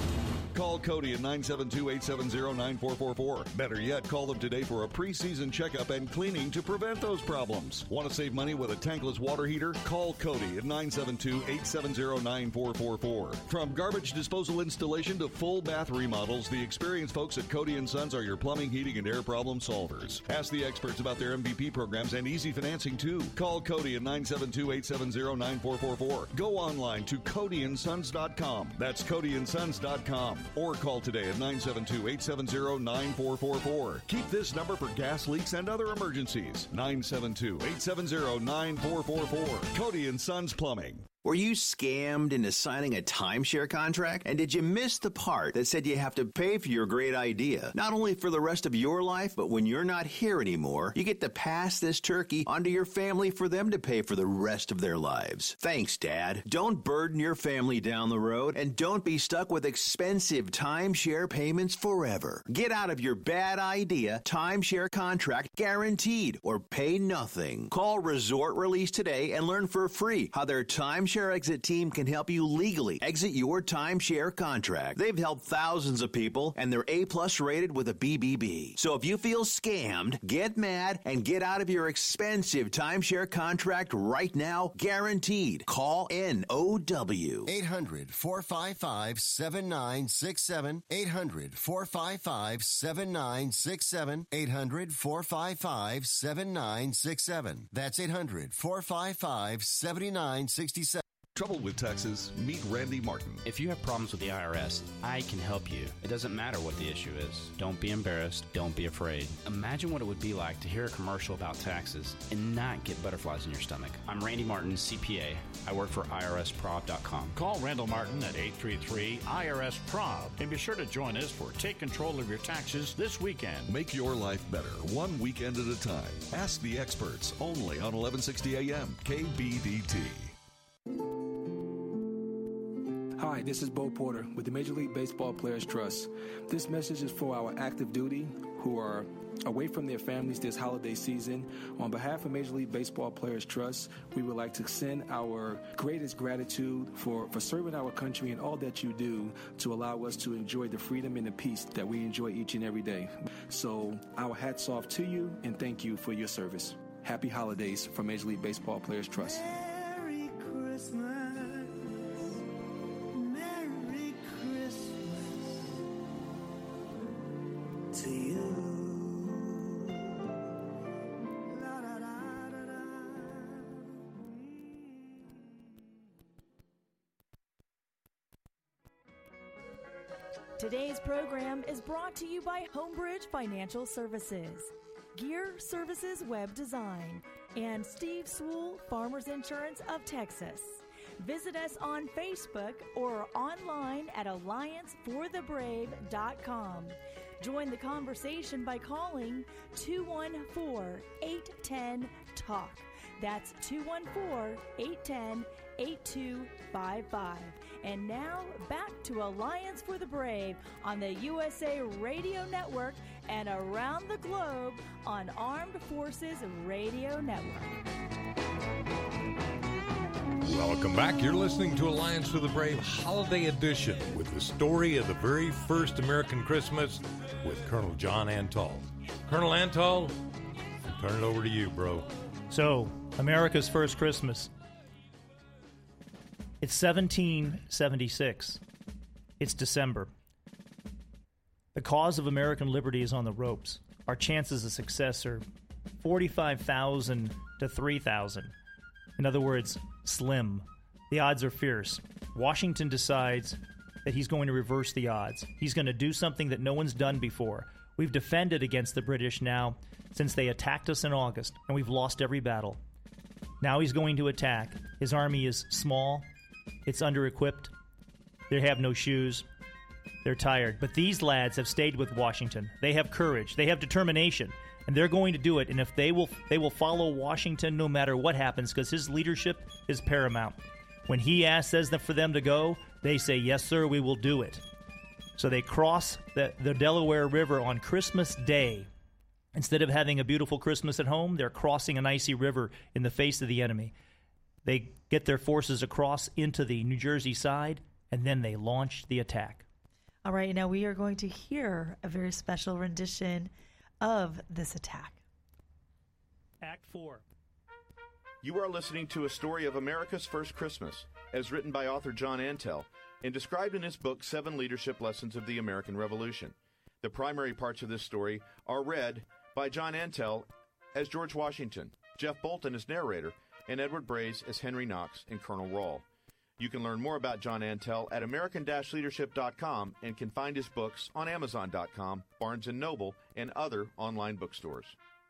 Call Cody at nine seven two, eight seven zero, nine four four four. Better yet, call them today for a pre-season checkup and cleaning to prevent those problems. Want to save money with a tankless water heater? Call Cody at nine seven two, eight seven zero, nine four four four. From garbage disposal installation to full bath remodels, the experienced folks at Cody and Sons are your plumbing, heating, and air problem solvers. Ask the experts about their M V P programs and easy financing too. Call Cody at nine seven two, eight seven zero, nine four four four. Go online to cody and sons dot com. That's cody and sons dot com. Or call today at nine seven two, eight seven zero, nine four four four. Keep this number for gas leaks and other emergencies. nine seven two, eight seven zero, nine four four four. Cody and Sons Plumbing. Were you scammed into signing a timeshare contract? And did you miss the part that said you have to pay for your great idea? Not only for the rest of your life, but when you're not here anymore, you get to pass this turkey onto your family for them to pay for the rest of their lives. Thanks, Dad. Don't burden your family down the road, and don't be stuck with expensive timeshare payments forever. Get out of your bad idea timeshare contract guaranteed or pay nothing. Call Resort Release today and learn for free how their timeshare exit team can help you legally exit your timeshare contract. They've helped thousands of people, and they're A-plus rated with a B B B. So if you feel scammed, get mad and get out of your expensive timeshare contract right now, guaranteed. Call N O W. eight hundred, four five five, seven nine six seven. eight hundred, four five five, seven nine six seven. eight hundred, four five five, seven nine six seven. That's eight hundred, four five five, seven nine six seven. Trouble with taxes? Meet Randy Martin. If you have problems with the I R S, I can help you. It doesn't matter what the issue is. Don't be embarrassed. Don't be afraid. Imagine what it would be like to hear a commercial about taxes and not get butterflies in your stomach. I'm Randy Martin, C P A. I work for I R S prob dot com. Call Randall Martin at eight three three I R S prob and be sure to join us for Take Control of Your Taxes this weekend. Make your life better, one weekend at a time. Ask the experts, only on eleven sixty A M K B D T. Hi, this is Bo Porter with the Major League Baseball Players Trust. This message is for our active duty who are away from their families this holiday season. On behalf of Major League Baseball Players Trust, we would like to send our greatest gratitude for, for serving our country and all that you do to allow us to enjoy the freedom and the peace that we enjoy each and every day. So our hats off to you and thank you for your service. Happy holidays from Major League Baseball Players Trust. Merry Christmas. Merry Christmas. Today's program is brought to you by Homebridge Financial Services, Gear Services Web Design, and Steve Sewell, Farmers Insurance of Texas. Visit us on Facebook or online at alliance for the brave dot com. Join the conversation by calling two one four, eight one zero, talk. That's two one four, eight one zero, eight two five five. And now, back to Alliance for the Brave on the U S A Radio Network and around the globe on Armed Forces Radio Network. Welcome back. You're listening to Alliance for the Brave Holiday Edition with the story of the very first American Christmas with Colonel John Antal. Colonel Antal, I turn it over to you, bro. So, America's first Christmas. It's seventeen seventy-six. It's December. The cause of American liberty is on the ropes. Our chances of success are forty-five thousand to three thousand. In other words, slim. The odds are fierce. Washington decides that he's going to reverse the odds. He's going to do something that no one's done before. We've defended against the British now since they attacked us in August, and we've lost every battle. Now he's going to attack. His army is small. It's under-equipped. They have no shoes. They're tired. But these lads have stayed with Washington. They have courage. They have determination. And they're going to do it. And if they will they will follow Washington no matter what happens, because his leadership is paramount. When he asks, says for them to go, they say, yes, sir, we will do it. So they cross the, the Delaware River on Christmas Day. Instead of having a beautiful Christmas at home, they're crossing an icy river in the face of the enemy. They get their forces across into the New Jersey side, and then they launch the attack. All right, now we are going to hear a very special rendition of this attack. Act four. You are listening to a story of America's first Christmas, as written by author John Antal, and described in his book, Seven Leadership Lessons of the American Revolution. The primary parts of this story are read by John Antal as George Washington, Jeff Bolton as narrator, and Edward Braze as Henry Knox and Colonel Rawl. You can learn more about John Antal at American Leadership dot com and can find his books on Amazon dot com, Barnes and Noble, and other online bookstores.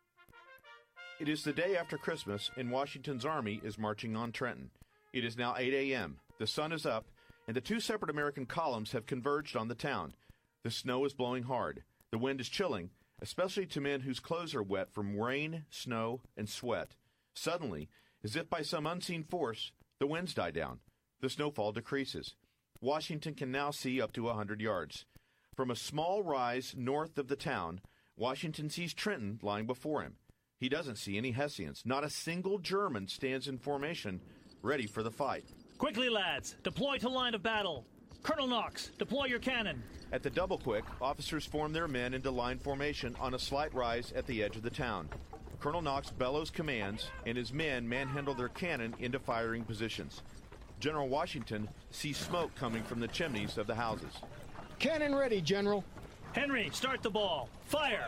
It is the day after Christmas, and Washington's army is marching on Trenton. It is now eight a.m., the sun is up, and the two separate American columns have converged on the town. The snow is blowing hard. The wind is chilling, especially to men whose clothes are wet from rain, snow, and sweat. Suddenly, as if by some unseen force, the winds die down. The snowfall decreases. Washington can now see up to one hundred yards. From a small rise north of the town, Washington sees Trenton lying before him. He doesn't see any Hessians. Not a single German stands in formation, ready for the fight. Quickly, lads, deploy to line of battle. Colonel Knox, deploy your cannon. At the double quick, officers form their men into line formation on a slight rise at the edge of the town. Colonel Knox bellows commands, and his men manhandle their cannon into firing positions. General Washington sees smoke coming from the chimneys of the houses. Cannon ready, General. Henry, start the ball. Fire!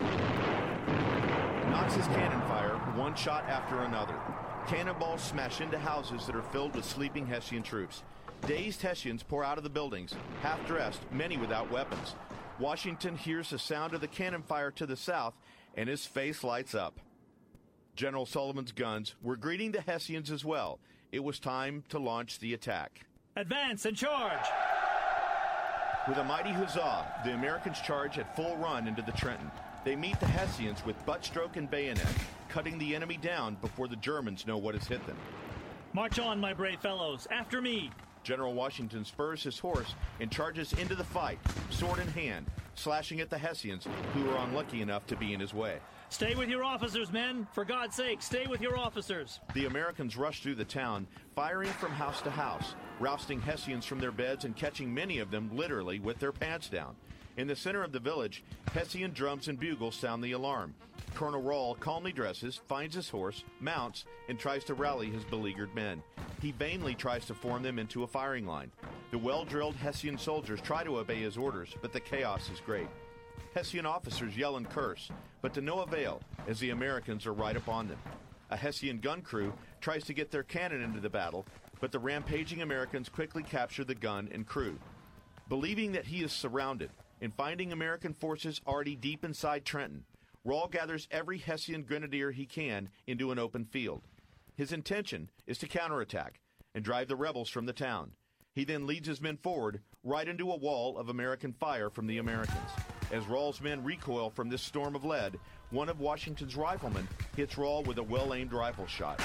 Knox's cannon fire, one shot after another. Cannonballs smash into houses that are filled with sleeping Hessian troops. Dazed Hessians pour out of the buildings, half-dressed, many without weapons. Washington hears the sound of the cannon fire to the south, and his face lights up. General Sullivan's guns were greeting the Hessians as well. It was time to launch the attack. Advance and charge! With a mighty huzzah, the Americans charge at full run into the Trenton. They meet the Hessians with buttstroke and bayonet, cutting the enemy down before the Germans know what has hit them. March on, my brave fellows. After me. General Washington spurs his horse and charges into the fight, sword in hand, slashing at the Hessians, who were unlucky enough to be in his way. Stay with your officers, men. For God's sake, stay with your officers. The Americans rush through the town, firing from house to house, rousting Hessians from their beds and catching many of them literally with their pants down. In the center of the village, Hessian drums and bugles sound the alarm. Colonel Rawl calmly dresses, finds his horse, mounts, and tries to rally his beleaguered men. He vainly tries to form them into a firing line. The well-drilled Hessian soldiers try to obey his orders, but the chaos is great. Hessian officers yell and curse, but to no avail, as the Americans are right upon them. A Hessian gun crew tries to get their cannon into the battle, but the rampaging Americans quickly capture the gun and crew. Believing that he is surrounded and finding American forces already deep inside Trenton, Rahl gathers every Hessian grenadier he can into an open field. His intention is to counterattack and drive the rebels from the town. He then leads his men forward right into a wall of American fire from the Americans. As Rahl's men recoil from this storm of lead, one of Washington's riflemen hits Rahl with a well-aimed rifle shot.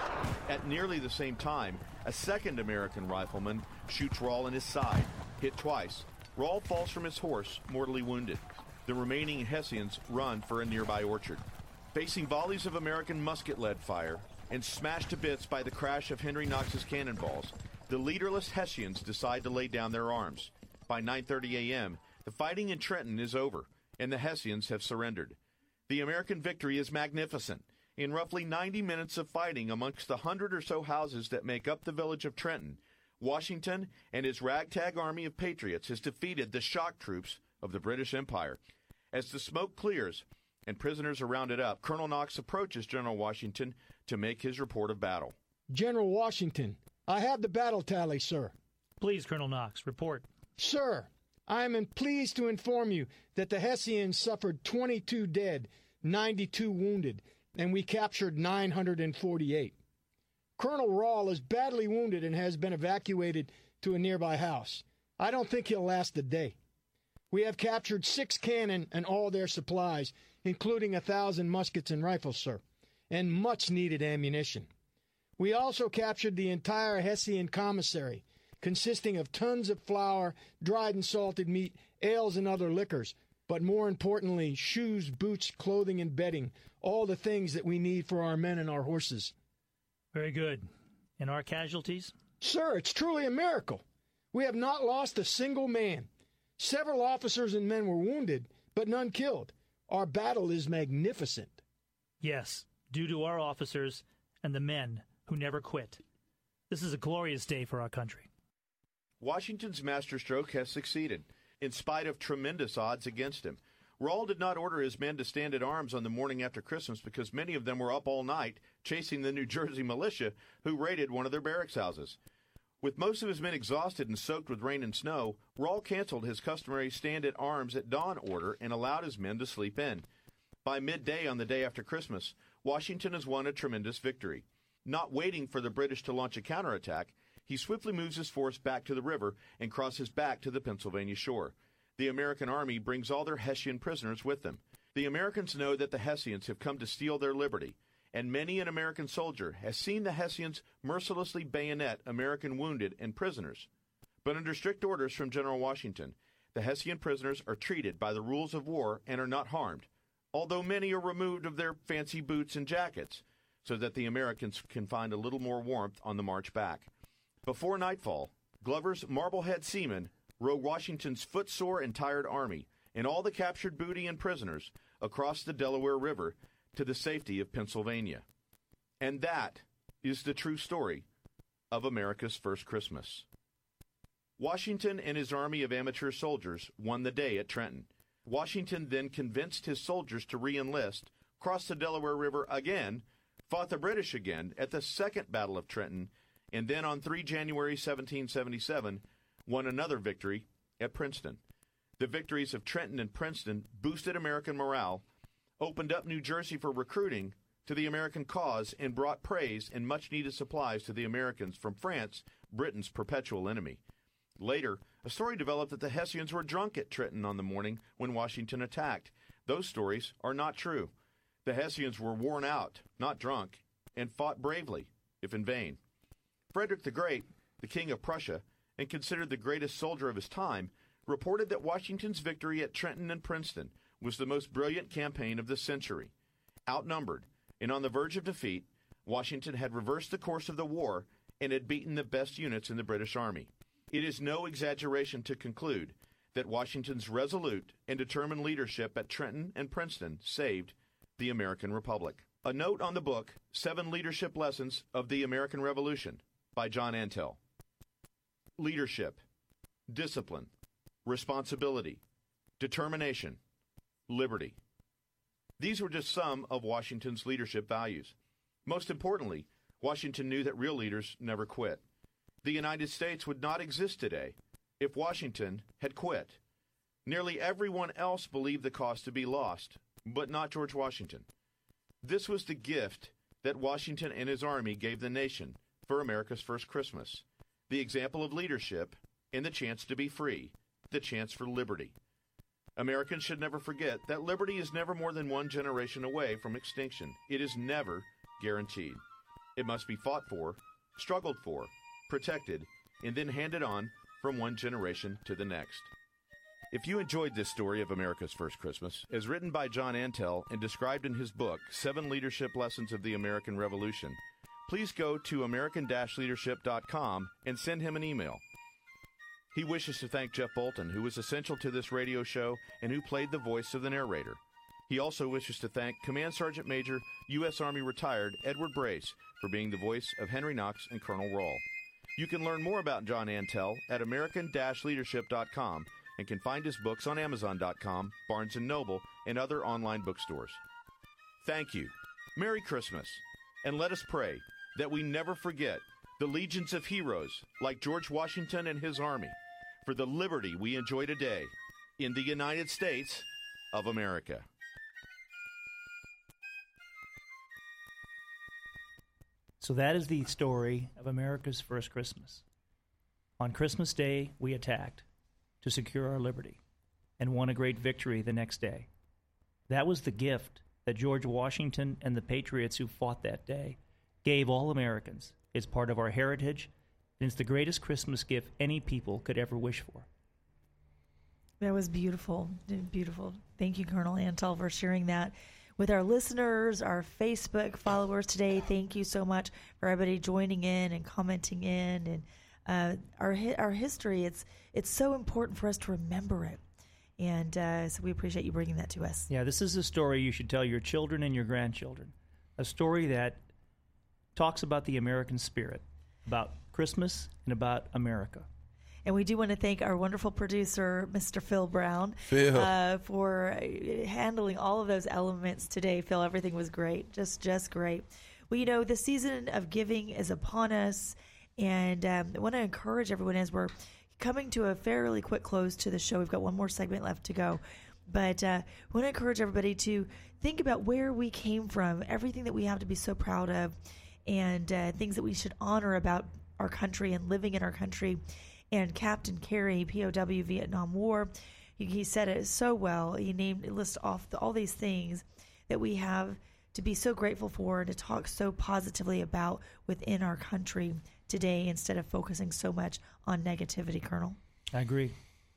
At nearly the same time, a second American rifleman shoots Rahl in his side. Hit twice, Rahl falls from his horse, mortally wounded. The remaining Hessians run for a nearby orchard. Facing volleys of American musket lead fire and smashed to bits by the crash of Henry Knox's cannonballs, the leaderless Hessians decide to lay down their arms. By nine thirty a.m., the fighting in Trenton is over, and the Hessians have surrendered. The American victory is magnificent. In roughly ninety minutes of fighting amongst the hundred or so houses that make up the village of Trenton, Washington and his ragtag army of patriots has defeated the shock troops of the British Empire. As the smoke clears and prisoners are rounded up, Colonel Knox approaches General Washington to make his report of battle. General Washington, I have the battle tally, sir. Please, Colonel Knox, report. Sir, I am pleased to inform you that the Hessians suffered twenty-two dead, ninety-two wounded, and we captured nine hundred forty-eight. Colonel Rahl is badly wounded and has been evacuated to a nearby house. I don't think he'll last a day. We have captured six cannon and all their supplies, including a thousand muskets and rifles, sir, and much-needed ammunition. We also captured the entire Hessian commissary, consisting of tons of flour, dried and salted meat, ales and other liquors, but more importantly, shoes, boots, clothing, and bedding, all the things that we need for our men and our horses. Very good. And our casualties? Sir, it's truly a miracle. We have not lost a single man. Several officers and men were wounded, but none killed. Our battle is magnificent. Yes, due to our officers and the men who never quit. This is a glorious day for our country. Washington's masterstroke has succeeded, in spite of tremendous odds against him. Rahl did not order his men to stand at arms on the morning after Christmas because many of them were up all night chasing the New Jersey militia who raided one of their barracks houses. With most of his men exhausted and soaked with rain and snow, Rahl canceled his customary stand at arms at dawn order and allowed his men to sleep in. By midday on the day after Christmas, Washington has won a tremendous victory. Not waiting for the British to launch a counterattack, he swiftly moves his force back to the river and crosses back to the Pennsylvania shore. The American army brings all their Hessian prisoners with them. The Americans know that the Hessians have come to steal their liberty, and many an American soldier has seen the Hessians mercilessly bayonet American wounded and prisoners. But under strict orders from General Washington, the Hessian prisoners are treated by the rules of war and are not harmed, although many are removed of their fancy boots and jackets, so that the Americans can find a little more warmth on the march back. Before nightfall, Glover's Marblehead seamen row Washington's footsore and tired army and all the captured booty and prisoners across the Delaware River to the safety of Pennsylvania. And that is the true story of America's first Christmas. Washington and his army of amateur soldiers won the day at Trenton. Washington then convinced his soldiers to re-enlist, crossed the Delaware River again, fought the British again at the Second Battle of Trenton, and then on the third of January seventeen seventy-seven, won another victory at Princeton. The victories of Trenton and Princeton boosted American morale, opened up New Jersey for recruiting to the American cause, and brought praise and much-needed supplies to the Americans from France, Britain's perpetual enemy. Later, a story developed that the Hessians were drunk at Trenton on the morning when Washington attacked. Those stories are not true. The Hessians were worn out, not drunk, and fought bravely, if in vain. Frederick the Great, the King of Prussia, and considered the greatest soldier of his time, reported that Washington's victory at Trenton and Princeton was the most brilliant campaign of the century. Outnumbered and on the verge of defeat, Washington had reversed the course of the war and had beaten the best units in the British Army. It is no exaggeration to conclude that Washington's resolute and determined leadership at Trenton and Princeton saved the American Republic. A note on the book, Seven Leadership Lessons of the American Revolution, by John Antel. Leadership, discipline, responsibility, determination, liberty. These were just some of Washington's leadership values. Most importantly, Washington knew that real leaders never quit. The United States would not exist today if Washington had quit. Nearly everyone else believed the cause to be lost, but not George Washington. This was the gift that Washington and his army gave the nation for America's first Christmas, the example of leadership and the chance to be free, the chance for liberty. Americans should never forget that liberty is never more than one generation away from extinction. It is never guaranteed. It must be fought for, struggled for, protected, and then handed on from one generation to the next. If you enjoyed this story of America's First Christmas, as written by John Antel and described in his book, Seven Leadership Lessons of the American Revolution, please go to American Leadership dot com and send him an email. He wishes to thank Jeff Bolton, who was essential to this radio show and who played the voice of the narrator. He also wishes to thank Command Sergeant Major, U S Army Retired Edward Brace, for being the voice of Henry Knox and Colonel Rawl. You can learn more about John Antel at American Leadership dot com and can find his books on Amazon dot com, Barnes and Noble, and other online bookstores. Thank you. Merry Christmas. And let us pray that we never forget the legions of heroes like George Washington and his army for the liberty we enjoy today in the United States of America. So that is the story of America's first Christmas. On Christmas Day, we attacked to secure our liberty and won a great victory the next day. That was the gift that George Washington and the patriots who fought that day gave all Americans. It's part of our heritage, and it's the greatest Christmas gift any people could ever wish for. That was beautiful. Beautiful. Thank you, Colonel Antel, for sharing that with our listeners, our Facebook followers today. Thank you so much for everybody joining in and commenting in. And uh, our our history, it's it's so important for us to remember it. And uh, so we appreciate you bringing that to us. Yeah, this is a story you should tell your children and your grandchildren. A story that talks about the American spirit, about Christmas and about America. And we do want to thank our wonderful producer, Mister Phil Brown, Phil. Uh, for handling all of those elements today. Phil, everything was great, just just great. Well, you know, the season of giving is upon us, and um, I want to encourage everyone as we're coming to a fairly quick close to the show. We've got one more segment left to go. But uh, I want to encourage everybody to think about where we came from, everything that we have to be so proud of, and uh, things that we should honor about our country and living in our country. And Captain Carey, P O W Vietnam War, he, he said it so well. He named, listed off the, all these things that we have to be so grateful for and to talk so positively about within our country today instead of focusing so much on negativity, Colonel. I agree.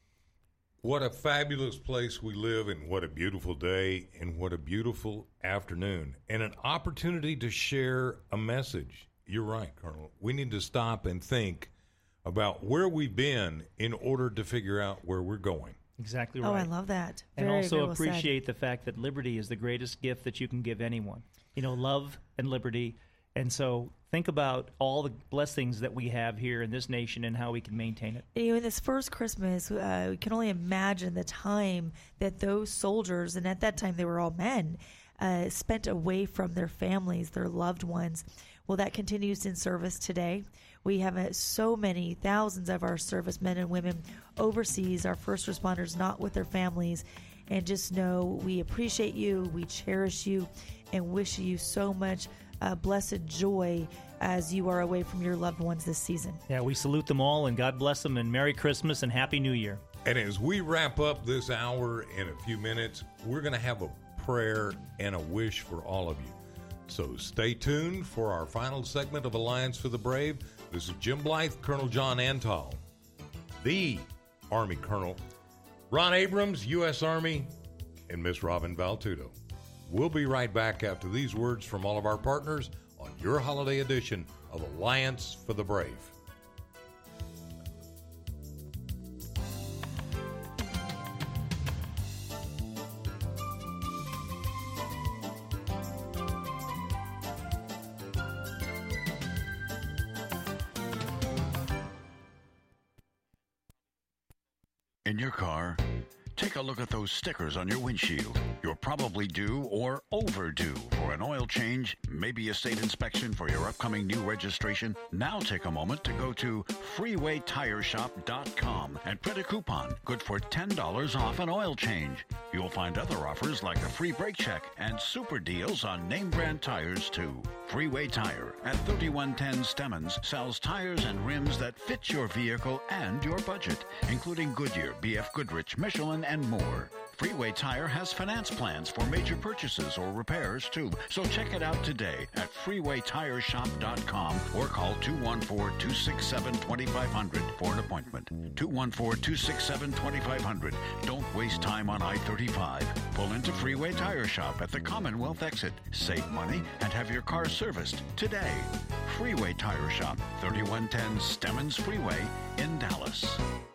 What a fabulous place we live in. What a beautiful day and what a beautiful afternoon. And an opportunity to share a message. You're right, Colonel. We need to stop and think about where we've been in order to figure out where we're going. Exactly right. Oh, I love that. And Very, also very well appreciate said. the fact that liberty is the greatest gift that you can give anyone. You know, love and liberty. And so think about all the blessings that we have here in this nation and how we can maintain it. You know, in this first Christmas, uh, we can only imagine the time that those soldiers, and at that time they were all men, uh, spent away from their families, their loved ones. Well, that continues in service today. We have uh, so many thousands of our servicemen and women overseas, our first responders not with their families. And just know we appreciate you, we cherish you, and wish you so much uh, blessed joy as you are away from your loved ones this season. Yeah, we salute them all, and God bless them, and Merry Christmas and Happy New Year. And as we wrap up this hour in a few minutes, we're going to have a prayer and a wish for all of you. So stay tuned for our final segment of Alliance for the Brave. This is Jim Blythe, Colonel John Antal, the Army Colonel, Ron Abrams, U S Army, and Miss Robin Valtudo. We'll be right back after these words from all of our partners on your holiday edition of Alliance for the Brave. In your car, Take a look at those stickers on your windshield. You're probably due or overdue for an oil change, maybe a state inspection for your upcoming new registration. Now take a moment to go to freeway tire shop dot com and print a coupon good for ten dollars off an oil change. You'll find other offers like a free brake check and super deals on name brand tires too. Freeway Tire at thirty-one ten Stemmons sells tires and rims that fit your vehicle and your budget, including Goodyear, B F Goodrich, Michelin, and more. Freeway Tire has finance plans for major purchases or repairs, too. So check it out today at freeway tire shop dot com or call two one four, two six seven, two five zero zero for an appointment. two one four, two six seven, two five zero zero. Don't waste time on I thirty-five. Pull into Freeway Tire Shop at the Commonwealth exit. Save money and have your car serviced today. Freeway Tire Shop, thirty-one ten Stemmons Freeway in Dallas.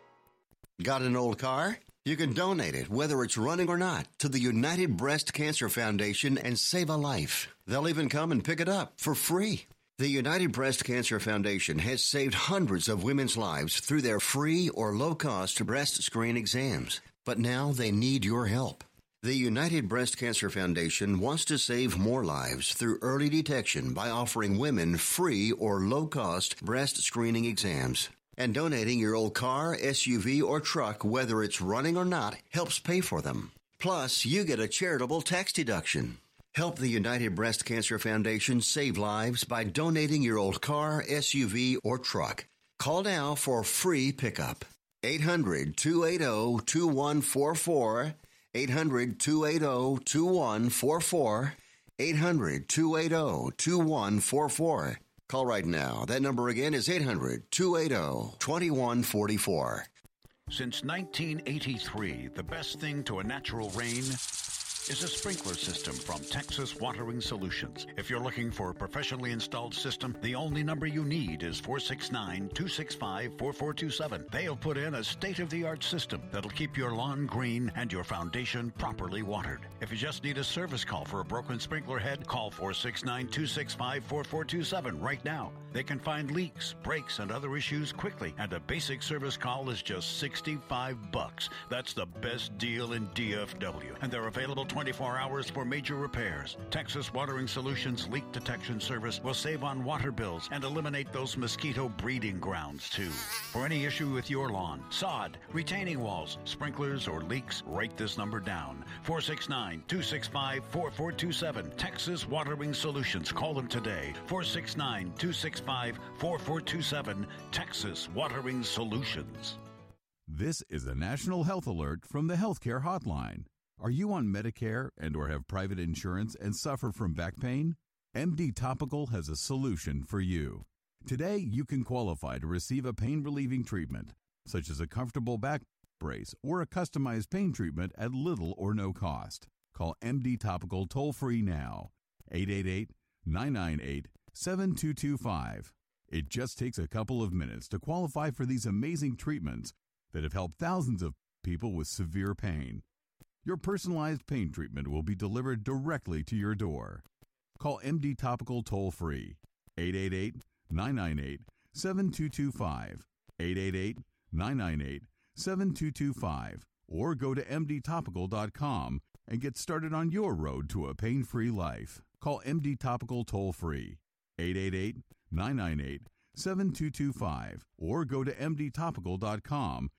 Got an old car? You can donate it, whether it's running or not, to the United Breast Cancer Foundation and save a life. They'll even come and pick it up for free. The United Breast Cancer Foundation has saved hundreds of women's lives through their free or low-cost breast screen exams. But now they need your help. The United Breast Cancer Foundation wants to save more lives through early detection by offering women free or low-cost breast screening exams. And donating your old car, S U V, or truck, whether it's running or not, helps pay for them. Plus, you get a charitable tax deduction. Help the United Breast Cancer Foundation save lives by donating your old car, S U V, or truck. Call now for free pickup. eight hundred, two eight zero, two one four four. eight hundred, two eight zero, two one four four. eight hundred, two eight zero, two one four four. Call right now. That number again is eight hundred, two eight zero, two one four four. Since nineteen eighty-three, the best thing to a natural rain is a sprinkler system from Texas Watering Solutions. If you're looking for a professionally installed system, the only number you need is four six nine, two six five, four four two seven. They'll put in a state-of-the-art system that'll keep your lawn green and your foundation properly watered. If you just need a service call for a broken sprinkler head, call four six nine, two six five, four four two seven right now. They can find leaks, breaks, and other issues quickly, and a basic service call is just sixty-five bucks. That's the best deal in D F W, and they're available twenty-four hours for major repairs. Texas Watering Solutions Leak Detection Service will save on water bills and eliminate those mosquito breeding grounds, too. For any issue with your lawn, sod, retaining walls, sprinklers, or leaks, write this number down. four six nine, two six five, four four two seven. Texas Watering Solutions. Call them today. four six nine, two six five, four four two seven. Texas Watering Solutions. This is a national health alert from the Healthcare Hotline. Are you on Medicare and or have private insurance and suffer from back pain? M D Topical has a solution for you. Today, you can qualify to receive a pain-relieving treatment, such as a comfortable back brace or a customized pain treatment at little or no cost. Call M D Topical toll-free now, eight eight eight, nine nine eight, seven two two five. It just takes a couple of minutes to qualify for these amazing treatments that have helped thousands of people with severe pain. Your personalized pain treatment will be delivered directly to your door. Call M D Topical toll-free, eight eight eight, nine nine eight, seven two two five, eight eight eight, nine nine eight, seven two two five, or go to m d topical dot com and get started on your road to a pain-free life. Call M D Topical toll-free, eight eight eight, nine nine eight, seven two two five, or go to m d topical dot com.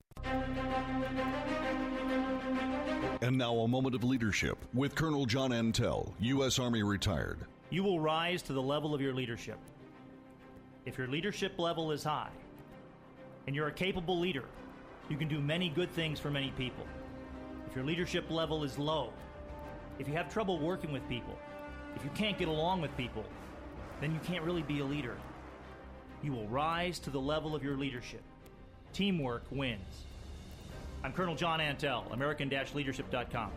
And now a moment of leadership with Colonel John Antel, U S Army retired. You will rise to the level of your leadership. If your leadership level is high and you're a capable leader, you can do many good things for many people. If your leadership level is low, if you have trouble working with people, if you can't get along with people, then you can't really be a leader. You will rise to the level of your leadership. Teamwork wins. I'm Colonel John Antel, American Leadership dot com.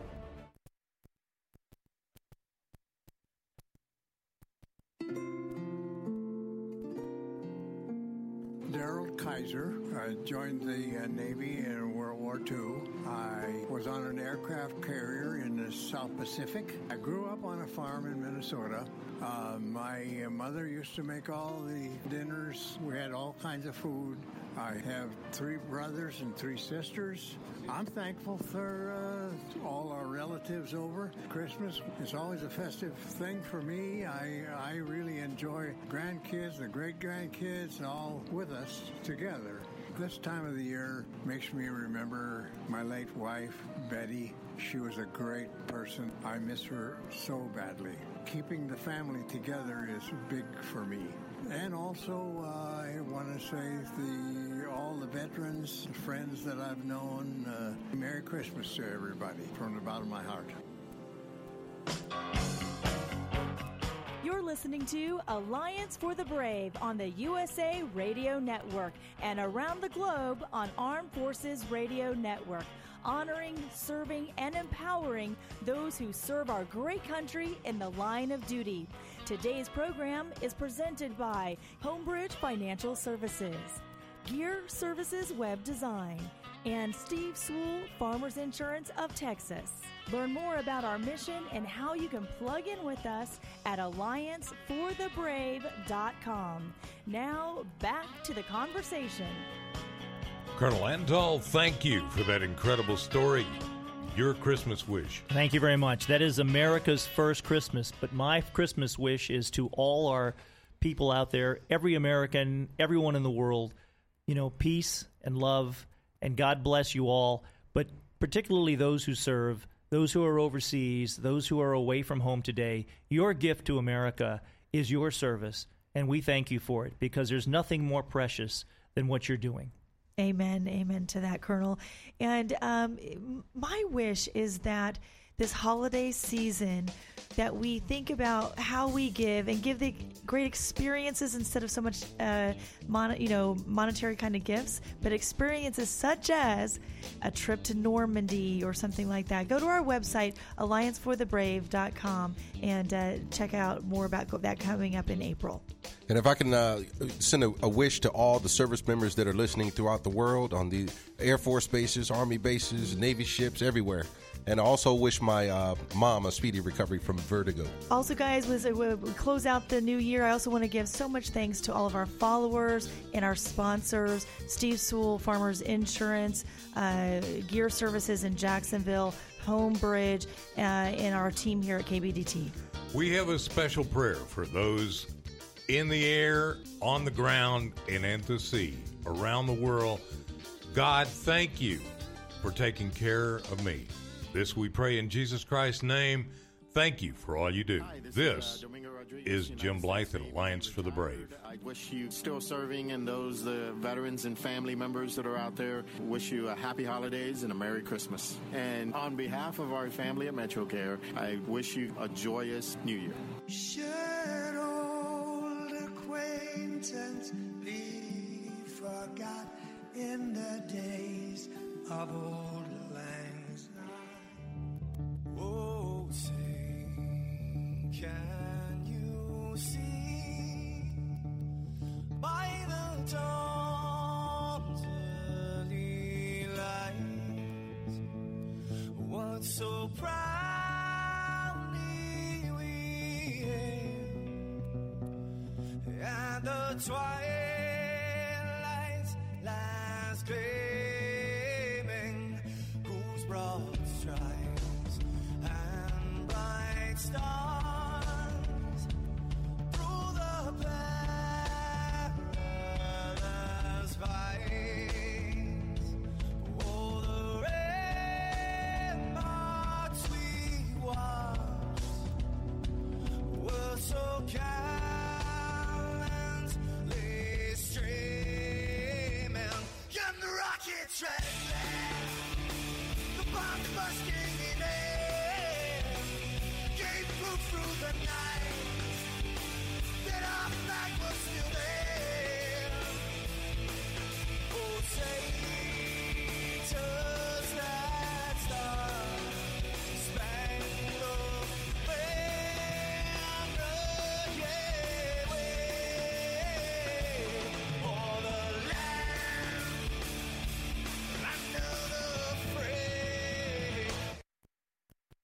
Daryl Kaiser. I joined the uh, Navy in World War Two. I was on an aircraft carrier in the South Pacific. I grew up on a farm in Minnesota. Uh, my mother used to make all the dinners. We had all kinds of food. I have three brothers and three sisters. I'm thankful for uh, all our relatives over. Christmas is always a festive thing for me. I, I really enjoy grandkids, the great-grandkids, all with us together. This time of the year makes me remember my late wife, Betty. She was a great person. I miss her so badly. Keeping the family together is big for me. And also, uh, I want to say the all the veterans, friends that I've known, uh, Merry Christmas to everybody from the bottom of my heart. You're listening to Alliance for the Brave on the U S A Radio Network and around the globe on Armed Forces Radio Network, honoring, serving, and empowering those who serve our great country in the line of duty. Today's program is presented by Homebridge Financial Services, Gear Services Web Design, and Steve Sewell, Farmers Insurance of Texas. Learn more about our mission and how you can plug in with us at alliance for the brave dot com. Now, back to the conversation. Colonel Antal, thank you for that incredible story. Your Christmas wish. Thank you very much. That is America's first Christmas, but my Christmas wish is to all our people out there, every American, everyone in the world, you know, peace and love, and God bless you all, but particularly those who serve, those who are overseas, those who are away from home today. Your gift to America is your service, and we thank you for it because there's nothing more precious than what you're doing. Amen. Amen to that, Colonel. And um, my wish is that this holiday season that we think about how we give and give the great experiences instead of so much, uh, mon- you know, monetary kind of gifts, but experiences such as a trip to Normandy or something like that. Go to our website, alliance for the brave dot com, and uh, check out more about that coming up in April. And if I can uh, send a, a wish to all the service members that are listening throughout the world on the Air Force bases, Army bases, Navy ships, everywhere. And I also wish my uh, mom a speedy recovery from vertigo. Also, guys, as we close out the new year, I also want to give so much thanks to all of our followers and our sponsors, Steve Sewell, Farmers Insurance, uh, Gear Services in Jacksonville, Homebridge, uh, and our team here at K B D T. We have a special prayer for those in the air, on the ground, and at the sea, around the world. God, thank you for taking care of me. This we pray in Jesus Christ's name. Thank you for all you do. Hi, this, this uh, is Jim Blythe at Alliance for the Brave. I wish you still serving, and those the veterans and family members that are out there, wish you a happy holidays and a Merry Christmas. And on behalf of our family at MetroCare, I wish you a joyous New Year. Should old acquaintance be forgot in the days of old lang syne? Oh, say, can you see by the dawn's early light what so proudly we hailed at the twilight's last gleaming, whose broad stripes and bright stars through the perilous fights, oh, the ramparts we watched were so gallantly streaming. Can the rockets red the bombs bursting in air gave proof through the night